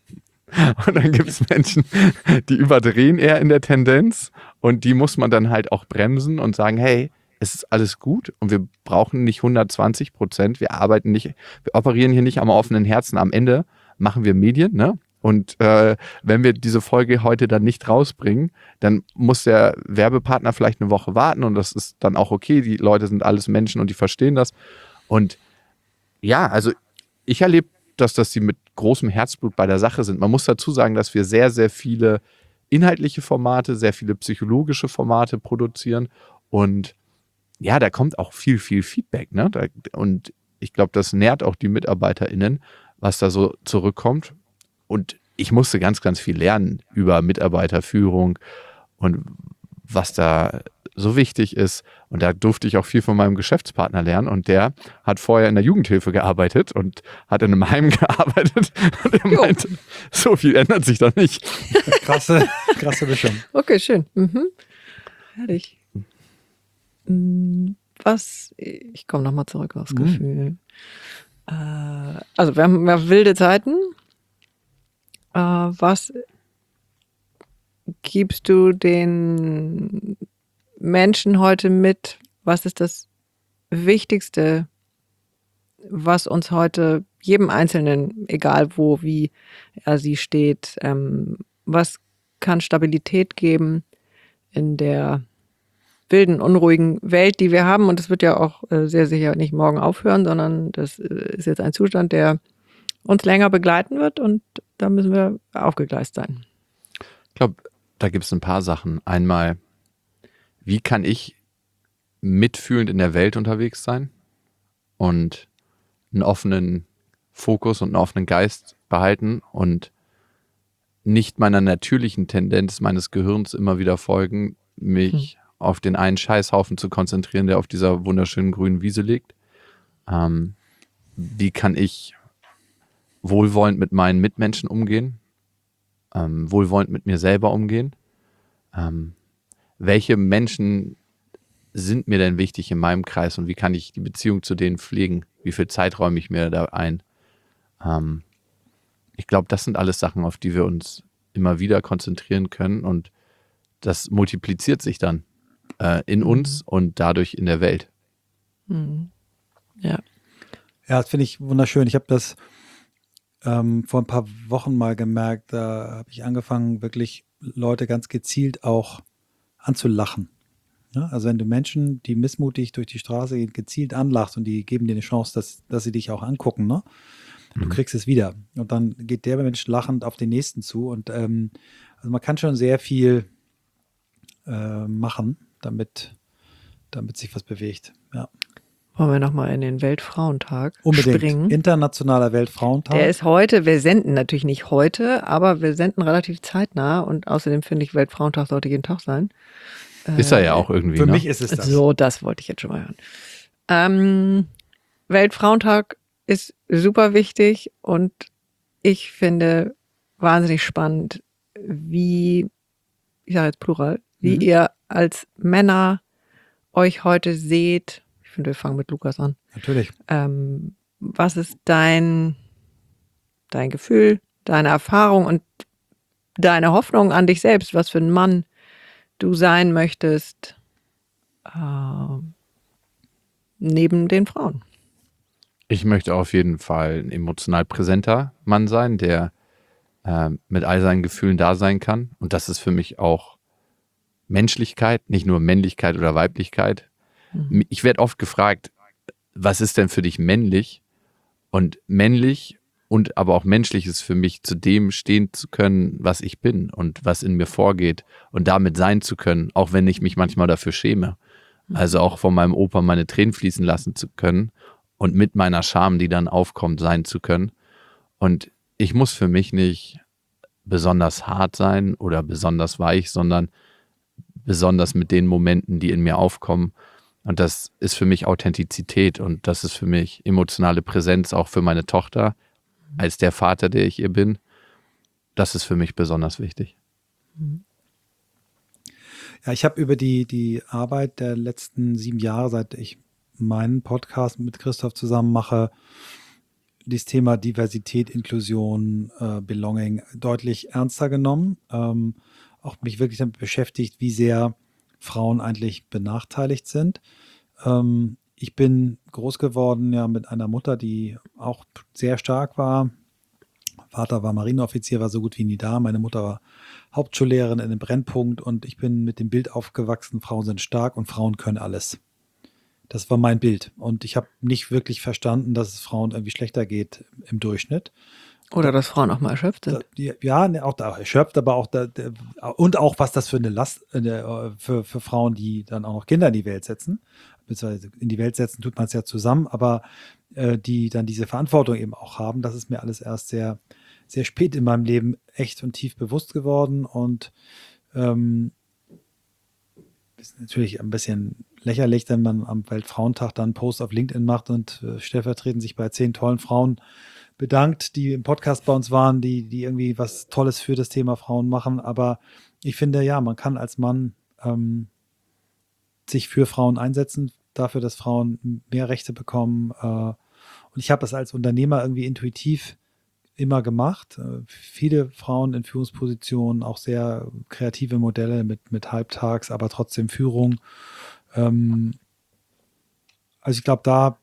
Und dann gibt es Menschen, die überdrehen eher in der Tendenz und die muss man dann halt auch bremsen und sagen, hey, es ist alles gut und wir brauchen nicht hundertzwanzig Prozent, wir arbeiten nicht, wir operieren hier nicht am offenen Herzen. Am Ende machen wir Medien, ne? Und äh, wenn wir diese Folge heute dann nicht rausbringen, dann muss der Werbepartner vielleicht eine Woche warten und das ist dann auch okay. Die Leute sind alles Menschen und die verstehen das. Und ja, also ich erlebe dass, dass sie mit großem Herzblut bei der Sache sind. Man muss dazu sagen, dass wir sehr, sehr viele inhaltliche Formate, sehr viele psychologische Formate produzieren und ja, da kommt auch viel, viel Feedback, ne? Da, und ich glaube, das nährt auch die MitarbeiterInnen, was da so zurückkommt. Und ich musste ganz, ganz viel lernen über Mitarbeiterführung und was da so wichtig ist. Und da durfte ich auch viel von meinem Geschäftspartner lernen. Und der hat vorher in der Jugendhilfe gearbeitet und hat in einem Heim gearbeitet. Und er Jo. meinte, so viel ändert sich da nicht. Krasse, krasse Mischung. Okay, schön. Mhm. Herrlich. Mm, Was, ich komme nochmal zurück aufs Mhm. Gefühl. Äh, also wir haben, wir haben wilde Zeiten. Äh, was gibst du den Menschen heute mit? Was ist das Wichtigste, was uns heute, jedem Einzelnen, egal wo, wie er sie steht, ähm, was kann Stabilität geben in der wilden, unruhigen Welt, die wir haben? Und das wird ja auch äh, sehr sicher nicht morgen aufhören, sondern das äh, ist jetzt ein Zustand, der uns länger begleiten wird und da müssen wir aufgegleist sein. Ich glaube, da gibt es ein paar Sachen. Einmal, wie kann ich mitfühlend in der Welt unterwegs sein und einen offenen Fokus und einen offenen Geist behalten und nicht meiner natürlichen Tendenz meines Gehirns immer wieder folgen, mich hm. auf den einen Scheißhaufen zu konzentrieren, der auf dieser wunderschönen grünen Wiese liegt. Ähm, wie kann ich wohlwollend mit meinen Mitmenschen umgehen, ähm, wohlwollend mit mir selber umgehen? Ähm, welche Menschen sind mir denn wichtig in meinem Kreis und wie kann ich die Beziehung zu denen pflegen? Wie viel Zeit räume ich mir da ein? Ähm, ich glaube, das sind alles Sachen, auf die wir uns immer wieder konzentrieren können und das multipliziert sich dann äh, in uns und dadurch in der Welt. Mhm. Ja. Ja, das finde ich wunderschön. Ich habe das ähm, vor ein paar Wochen mal gemerkt, da habe ich angefangen, wirklich Leute ganz gezielt auch anzulachen. Ja, also wenn du Menschen, die missmutig durch die Straße gehen, gezielt anlachst und die geben dir eine Chance, dass, dass sie dich auch angucken, ne? Du Mhm. kriegst es wieder. Und dann geht der Mensch lachend auf den nächsten zu. Und ähm, also man kann schon sehr viel äh, machen, damit, damit sich was bewegt. Ja. Wollen wir nochmal in den Weltfrauentag Unbedingt. springen? Internationaler Weltfrauentag. Der ist heute, wir senden natürlich nicht heute, aber wir senden relativ zeitnah und außerdem finde ich, Weltfrauentag sollte jeden Tag sein. Ist er ja auch irgendwie, Für ne? mich ist es das. So, das wollte ich jetzt schon mal hören. Ähm, Weltfrauentag ist super wichtig und ich finde wahnsinnig spannend, wie, ich sage jetzt Plural, wie Mhm. ihr als Männer euch heute seht. Ich finde, wir fangen mit Lukas an. Natürlich. Ähm, was ist dein, dein Gefühl, deine Erfahrung und deine Hoffnung an dich selbst, was für ein Mann du sein möchtest äh, neben den Frauen? Ich möchte auf jeden Fall ein emotional präsenter Mann sein, der äh, mit all seinen Gefühlen da sein kann. Und das ist für mich auch Menschlichkeit, nicht nur Männlichkeit oder Weiblichkeit. Mhm. Ich werde oft gefragt, was ist denn für dich männlich? Und männlich und aber auch menschlich ist für mich, zu dem stehen zu können, was ich bin und was in mir vorgeht und damit sein zu können, auch wenn ich mich manchmal dafür schäme. Also auch von meinem Opa meine Tränen fließen lassen zu können und mit meiner Scham, die dann aufkommt, sein zu können. Und ich muss für mich nicht besonders hart sein oder besonders weich, sondern besonders mit den Momenten, die in mir aufkommen. Und das ist für mich Authentizität und das ist für mich emotionale Präsenz auch für meine Tochter als der Vater, der ich ihr bin. Das ist für mich besonders wichtig. Ja, ich habe über die, die Arbeit der letzten sieben Jahre, seit ich meinen Podcast mit Christoph zusammen mache, das Thema Diversität, Inklusion, äh, Belonging deutlich ernster genommen. Ähm, auch mich wirklich damit beschäftigt, wie sehr Frauen eigentlich benachteiligt sind. Ähm, ich bin groß geworden ja mit einer Mutter, die auch sehr stark war. Vater war Marineoffizier, war so gut wie nie da. Meine Mutter war Hauptschullehrerin in einem Brennpunkt und ich bin mit dem Bild aufgewachsen, Frauen sind stark und Frauen können alles. Das war mein Bild. Und ich habe nicht wirklich verstanden, dass es Frauen irgendwie schlechter geht im Durchschnitt. Oder dass Frauen auch mal erschöpft sind. Da, die, ja, ne, auch da erschöpft, aber auch da, da, und auch was das für eine Last äh, für, für Frauen, die dann auch noch Kinder in die Welt setzen, beziehungsweise in die Welt setzen tut man es ja zusammen, aber äh, die dann diese Verantwortung eben auch haben, das ist mir alles erst sehr, sehr spät in meinem Leben echt und tief bewusst geworden und ähm, ist natürlich ein bisschen lächerlich, wenn man am Weltfrauentag dann einen Post auf LinkedIn macht und äh, stellvertretend sich bei zehn tollen Frauen bedankt, die im Podcast bei uns waren, die, die irgendwie was Tolles für das Thema Frauen machen. Aber ich finde, ja, man kann als Mann ähm, sich für Frauen einsetzen, dafür, dass Frauen mehr Rechte bekommen. Äh, und ich habe es als Unternehmer irgendwie intuitiv immer gemacht. Äh, viele Frauen in Führungspositionen, auch sehr kreative Modelle mit, mit Halbtags, aber trotzdem Führung. Ähm, also ich glaube, da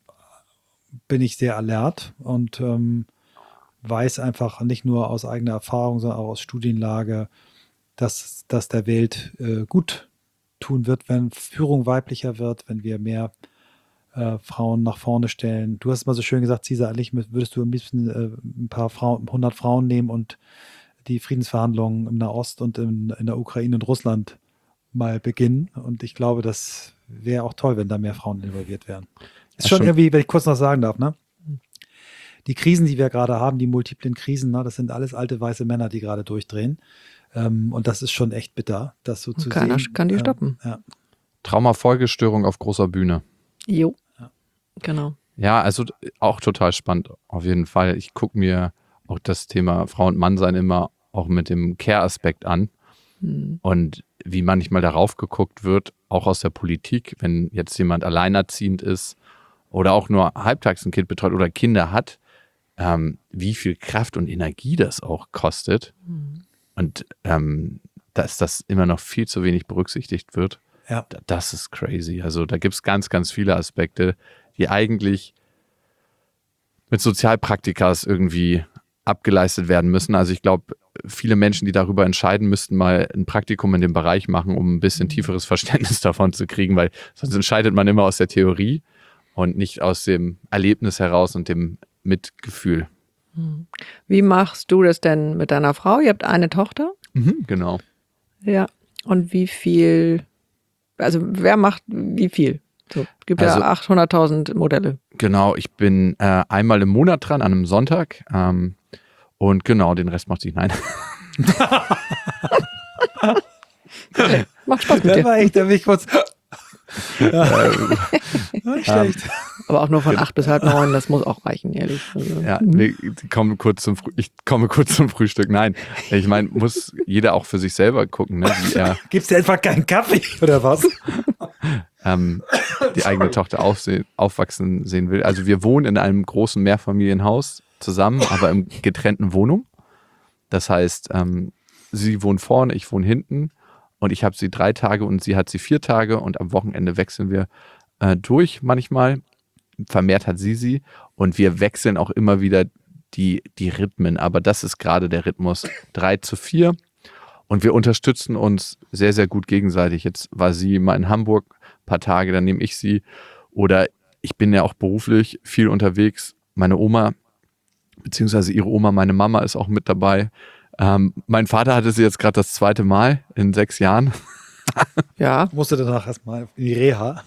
bin ich sehr alert und ähm, weiß einfach nicht nur aus eigener Erfahrung, sondern auch aus Studienlage, dass das der Welt äh, gut tun wird, wenn Führung weiblicher wird, wenn wir mehr äh, Frauen nach vorne stellen. Du hast mal so schön gesagt, Cesar, eigentlich würdest du am liebsten äh, ein paar Frauen, hundert Frauen nehmen und die Friedensverhandlungen im Nahost und in, in der Ukraine und Russland mal beginnen. Und ich glaube, das wäre auch toll, wenn da mehr Frauen involviert wären. Ist schon, schon irgendwie, wenn ich kurz noch sagen darf, ne? Die Krisen, die wir gerade haben, die multiplen Krisen, ne, das sind alles alte weiße Männer, die gerade durchdrehen. Ähm, und das ist schon echt bitter, das so zu Keiner sehen. kann die Ähm, stoppen. ja. Traumafolgestörung auf großer Bühne. Jo, Ja. genau. Ja, also auch total spannend, auf jeden Fall. Ich gucke mir auch das Thema Frau und Mann sein immer auch mit dem Care-Aspekt an. Hm. Und wie manchmal darauf geguckt wird, auch aus der Politik, wenn jetzt jemand alleinerziehend ist oder auch nur halbtags ein Kind betreut oder Kinder hat, ähm, wie viel Kraft und Energie das auch kostet. Hm. Und ähm, dass das immer noch viel zu wenig berücksichtigt wird, Ja. das ist crazy. Also da gibt es ganz, ganz viele Aspekte, die eigentlich mit Sozialpraktikas irgendwie abgeleistet werden müssen. Also ich glaube, viele Menschen, die darüber entscheiden, müssten mal ein Praktikum in dem Bereich machen, um ein bisschen tieferes Verständnis davon zu kriegen, weil sonst entscheidet man immer aus der Theorie und nicht aus dem Erlebnis heraus und dem Mitgefühl. Wie machst du das denn mit deiner Frau? Ihr habt eine Tochter? Mhm, genau. Ja. Und wie viel, also wer macht wie viel? So, gibt Also- ja achthunderttausend Modelle. Genau, ich bin äh, einmal im Monat dran, an einem Sonntag. Ähm, und genau, den Rest macht sie. Nein. Macht Spaß mit Der dir. war echt, der mich kurz. Ja. Ähm, Nicht schlecht. Aber auch nur von acht bis halb neun, das muss auch reichen, ehrlich. Also, Ja, wir kommen kurz zum Früh- ich komme kurz zum Frühstück. Nein, ich meine, muss jeder auch für sich selber gucken, ne, wie er Gibt's dir einfach keinen Kaffee oder was? ähm, die eigene Tochter aufsehen, aufwachsen sehen will. Also wir wohnen in einem großen Mehrfamilienhaus zusammen, aber in getrennten Wohnungen. Das heißt, ähm, sie wohnt vorne, ich wohne hinten und ich habe sie drei Tage und sie hat sie vier Tage und am Wochenende wechseln wir äh, durch manchmal. Vermehrt hat sie sie und wir wechseln auch immer wieder die, die Rhythmen, aber das ist gerade der Rhythmus drei zu vier und wir unterstützen uns sehr, sehr gut gegenseitig. Jetzt war sie mal in Hamburg ein paar Tage, dann nehme ich sie oder ich bin ja auch beruflich viel unterwegs. Meine Oma, beziehungsweise ihre Oma, meine Mama ist auch mit dabei. Ähm, mein Vater hatte sie jetzt gerade das zweite Mal in sechs Jahren. ja, Musste danach erstmal in die Reha.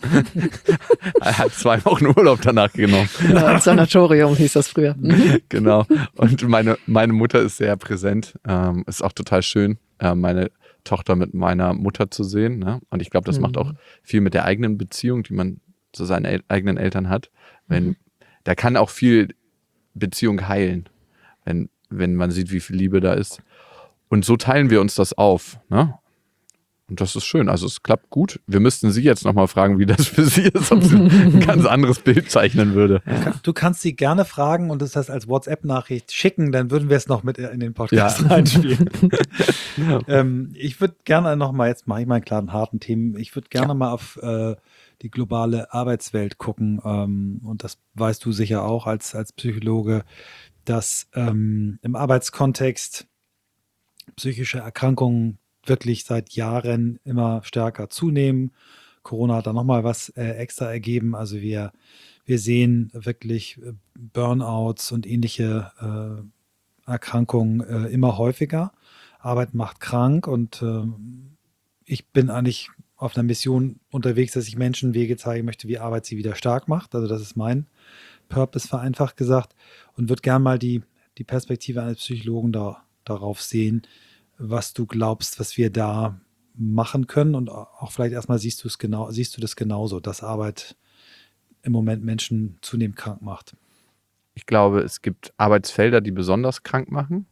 Er hat zwei Wochen Urlaub danach genommen. genau, Sanatorium hieß das früher. Mhm. Genau. Und meine, meine Mutter ist sehr präsent. Ähm, ist auch total schön, äh, meine Tochter mit meiner Mutter zu sehen. Ne? Und ich glaube, das Mhm. macht auch viel mit der eigenen Beziehung, die man zu seinen El- eigenen Eltern hat. Wenn, Mhm. Da kann auch viel Beziehung heilen, wenn, wenn man sieht, wie viel Liebe da ist. Und so teilen wir uns das auf. Ne? Und das ist schön. Also es klappt gut. Wir müssten sie jetzt nochmal fragen, wie das für sie ist, ob sie ein ganz anderes Bild zeichnen würde. Du kannst sie gerne fragen und das heißt als WhatsApp-Nachricht schicken, dann würden wir es noch mit in den Podcast Ja. reinspielen. Ja. ähm, ich würde gerne noch mal, jetzt mache ich mal einen klaren harten Themen, ich würde gerne Ja. mal auf äh, die globale Arbeitswelt gucken ähm, und das weißt du sicher auch als, als Psychologe, dass ähm, im Arbeitskontext psychische Erkrankungen wirklich seit Jahren immer stärker zunehmen. Corona hat da nochmal was äh, extra ergeben. Also wir, wir sehen wirklich äh, Burnouts und ähnliche äh, Erkrankungen äh, immer häufiger. Arbeit macht krank und ähm, ich bin eigentlich auf einer Mission unterwegs, dass ich Menschen Wege zeigen möchte, wie Arbeit sie wieder stark macht. Also das ist mein Purpose, vereinfacht gesagt, und würde gern mal die, die Perspektive eines Psychologen da, darauf sehen, was du glaubst, was wir da machen können, und auch vielleicht erstmal siehst du es genau, siehst du das genauso, dass Arbeit im Moment Menschen zunehmend krank macht. Ich glaube, es gibt Arbeitsfelder, die besonders krank machen.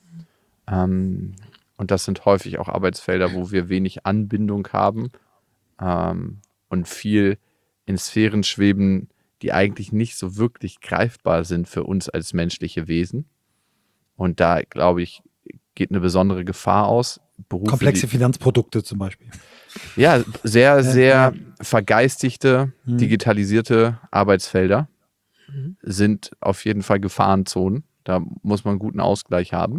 Ähm, und das sind häufig auch Arbeitsfelder, wo wir wenig Anbindung haben ähm, und viel in Sphären schweben, die eigentlich nicht so wirklich greifbar sind für uns als menschliche Wesen. Und da, glaube ich, geht eine besondere Gefahr aus. Berufe, Komplexe die, Finanzprodukte zum Beispiel. ja, sehr, Ja, sehr ja. vergeistigte, Hm. digitalisierte Arbeitsfelder Mhm. sind auf jeden Fall Gefahrenzonen. Da muss man einen guten Ausgleich haben.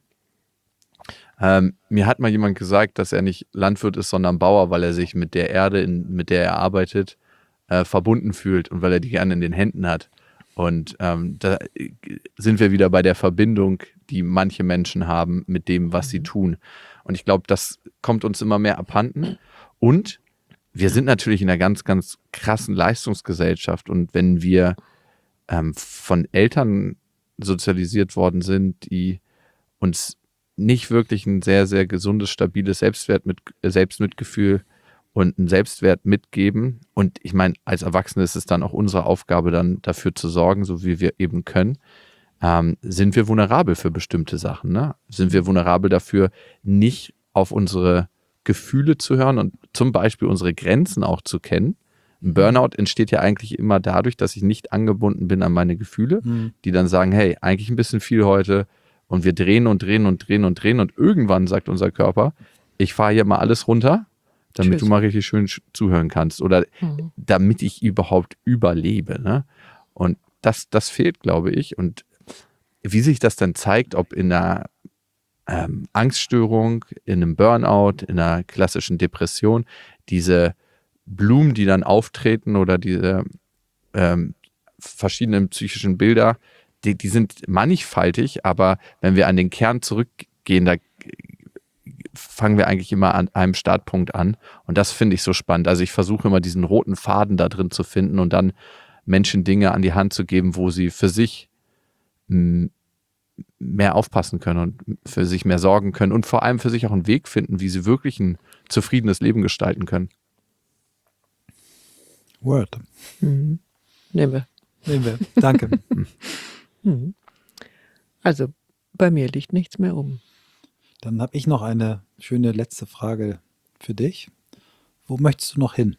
Ähm, mir hat mal jemand gesagt, dass er nicht Landwirt ist, sondern Bauer, weil er sich mit der Erde, in, mit der er arbeitet, äh, verbunden fühlt und weil er die gerne in den Händen hat. Und ähm, da sind wir wieder bei der Verbindung, die manche Menschen haben mit dem, was sie tun. Und ich glaube, das kommt uns immer mehr abhanden. Und wir sind natürlich in einer ganz, ganz krassen Leistungsgesellschaft. Und wenn wir ähm, von Eltern sozialisiert worden sind, die uns nicht wirklich ein sehr, sehr gesundes, stabiles Selbstwert mit, äh, Selbstmitgefühl und einen Selbstwert mitgeben. Und ich meine, als Erwachsene ist es dann auch unsere Aufgabe, dann dafür zu sorgen, so wie wir eben können, ähm, sind wir vulnerabel für bestimmte Sachen. Ne? Sind wir vulnerabel dafür, nicht auf unsere Gefühle zu hören und zum Beispiel unsere Grenzen auch zu kennen. Ein Burnout entsteht ja eigentlich immer dadurch, dass ich nicht angebunden bin an meine Gefühle, Hm. die dann sagen, hey, eigentlich ein bisschen viel heute, und wir drehen und drehen und drehen und drehen und irgendwann sagt unser Körper, ich fahre hier mal alles runter, damit Tschüss. du mal richtig schön sch- zuhören kannst oder Mhm. damit ich überhaupt überlebe. Ne? Und das, das fehlt, glaube ich. Und wie sich das dann zeigt, ob in einer ähm, Angststörung, in einem Burnout, in einer klassischen Depression, diese Blumen, die dann auftreten oder diese ähm, verschiedenen psychischen Bilder, die, die sind mannigfaltig, aber wenn wir an den Kern zurückgehen, da fangen wir eigentlich immer an einem Startpunkt an. Und das finde ich so spannend. Also ich versuche immer diesen roten Faden da drin zu finden und dann Menschen Dinge an die Hand zu geben, wo sie für sich m, mehr aufpassen können und für sich mehr sorgen können und vor allem für sich auch einen Weg finden, wie sie wirklich ein zufriedenes Leben gestalten können. Word. Mhm. Nehmen wir. Nehmen wir. Danke. Mhm. Also, bei mir liegt nichts mehr um. Dann habe ich noch eine schöne letzte Frage für dich. Wo möchtest du noch hin?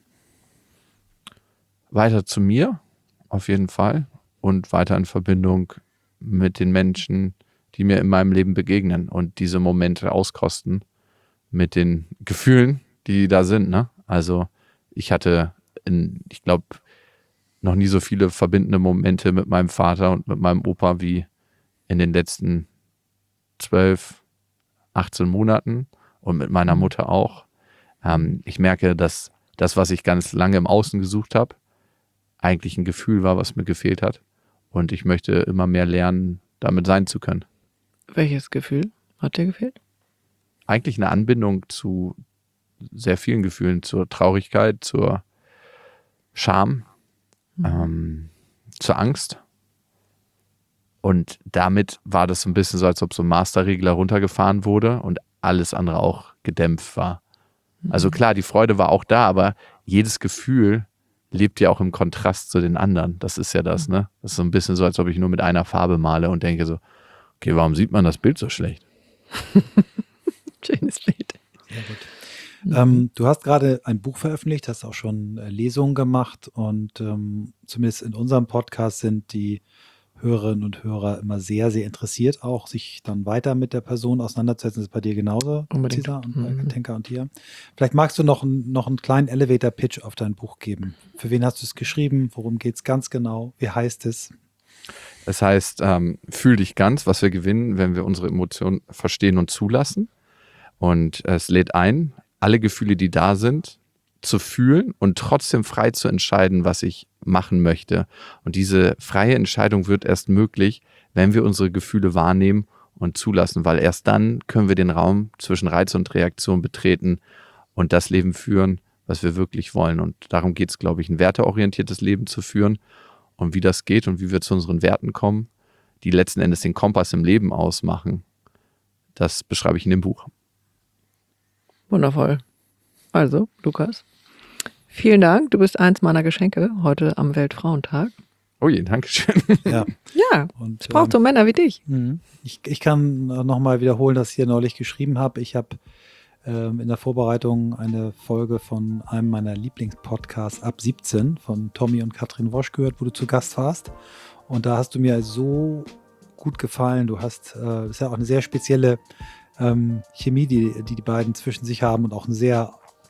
Weiter zu mir, auf jeden Fall. Und weiter in Verbindung mit den Menschen, die mir in meinem Leben begegnen und diese Momente auskosten mit den Gefühlen, die da sind. Ne? Also ich hatte, in, ich glaube, noch nie so viele verbindende Momente mit meinem Vater und mit meinem Opa wie in den letzten zwölf, achtzehn Monaten und mit meiner Mutter auch. Ähm, ich merke, dass das, was ich ganz lange im Außen gesucht habe, eigentlich ein Gefühl war, was mir gefehlt hat. Und ich möchte immer mehr lernen, damit sein zu können. Welches Gefühl hat dir gefehlt? Eigentlich eine Anbindung zu sehr vielen Gefühlen, zur Traurigkeit, zur Scham, mhm. ähm, zur Angst. Und damit war das so ein bisschen so, als ob so ein Masterregler runtergefahren wurde und alles andere auch gedämpft war. Mhm. Also klar, die Freude war auch da, aber jedes Gefühl lebt ja auch im Kontrast zu den anderen. Das ist ja das, ne? Das ist so ein bisschen so, als ob ich nur mit einer Farbe male und denke so, okay, warum sieht man das Bild so schlecht? Schönes Bild. Sehr gut. Mhm. Ähm, du hast gerade ein Buch veröffentlicht, hast auch schon äh, Lesungen gemacht und ähm, zumindest in unserem Podcast sind die Hörerinnen und Hörer immer sehr, sehr interessiert, auch sich dann weiter mit der Person auseinanderzusetzen. Das ist bei dir genauso, Unbedingt. Cesar, und bei Mhm. Katinka und dir. Vielleicht magst du noch, ein, noch einen kleinen Elevator-Pitch auf dein Buch geben. Für wen hast du es geschrieben? Worum geht es ganz genau? Wie heißt es? Es heißt, ähm, fühl dich ganz, was wir gewinnen, wenn wir unsere Emotionen verstehen und zulassen. Und es lädt ein, alle Gefühle, die da sind, zu fühlen und trotzdem frei zu entscheiden, was ich machen möchte. Und diese freie Entscheidung wird erst möglich, wenn wir unsere Gefühle wahrnehmen und zulassen, weil erst dann können wir den Raum zwischen Reiz und Reaktion betreten und das Leben führen, was wir wirklich wollen. Und darum geht es, glaube ich, ein werteorientiertes Leben zu führen. Und wie das geht und wie wir zu unseren Werten kommen, die letzten Endes den Kompass im Leben ausmachen, das beschreibe ich in dem Buch. Wundervoll. Also, Lukas, vielen Dank. Du bist eins meiner Geschenke heute am Weltfrauentag. Oh je, danke schön. Ja. Ja, Und, es braucht so Männer wie dich. ähm, ich, ich kann nochmal wiederholen, dass ich hier neulich geschrieben habe. Ich habe ähm, in der Vorbereitung eine Folge von einem meiner Lieblingspodcasts ab siebzehn von Tommy und Katrin Wosch gehört, wo du zu Gast warst. Und da hast du mir so gut gefallen. Du hast, äh, das ist ja auch eine sehr spezielle ähm, Chemie, die, die die beiden zwischen sich haben und auch ein sehr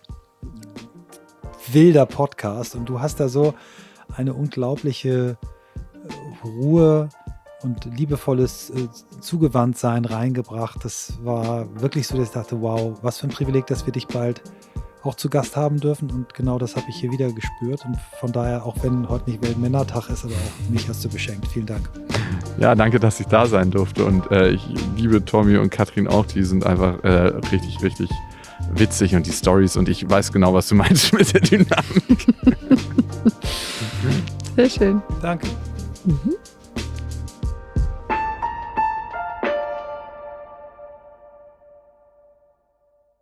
wilder Podcast. Und du hast da so eine unglaubliche äh, Ruhe und liebevolles äh, Zugewandtsein reingebracht. Das war wirklich so, dass ich dachte, wow, was für ein Privileg, dass wir dich bald auch zu Gast haben dürfen. Und genau das habe ich hier wieder gespürt. Und von daher, auch wenn heute nicht Weltmännertag ist, aber auch mich hast du beschenkt. Vielen Dank. Ja, danke, dass ich da sein durfte. Und äh, ich liebe Tommy und Katrin auch. Die sind einfach äh, richtig, richtig witzig und die Storys. Und ich weiß genau, was du meinst mit der Dynamik. Sehr schön. Danke. Mhm.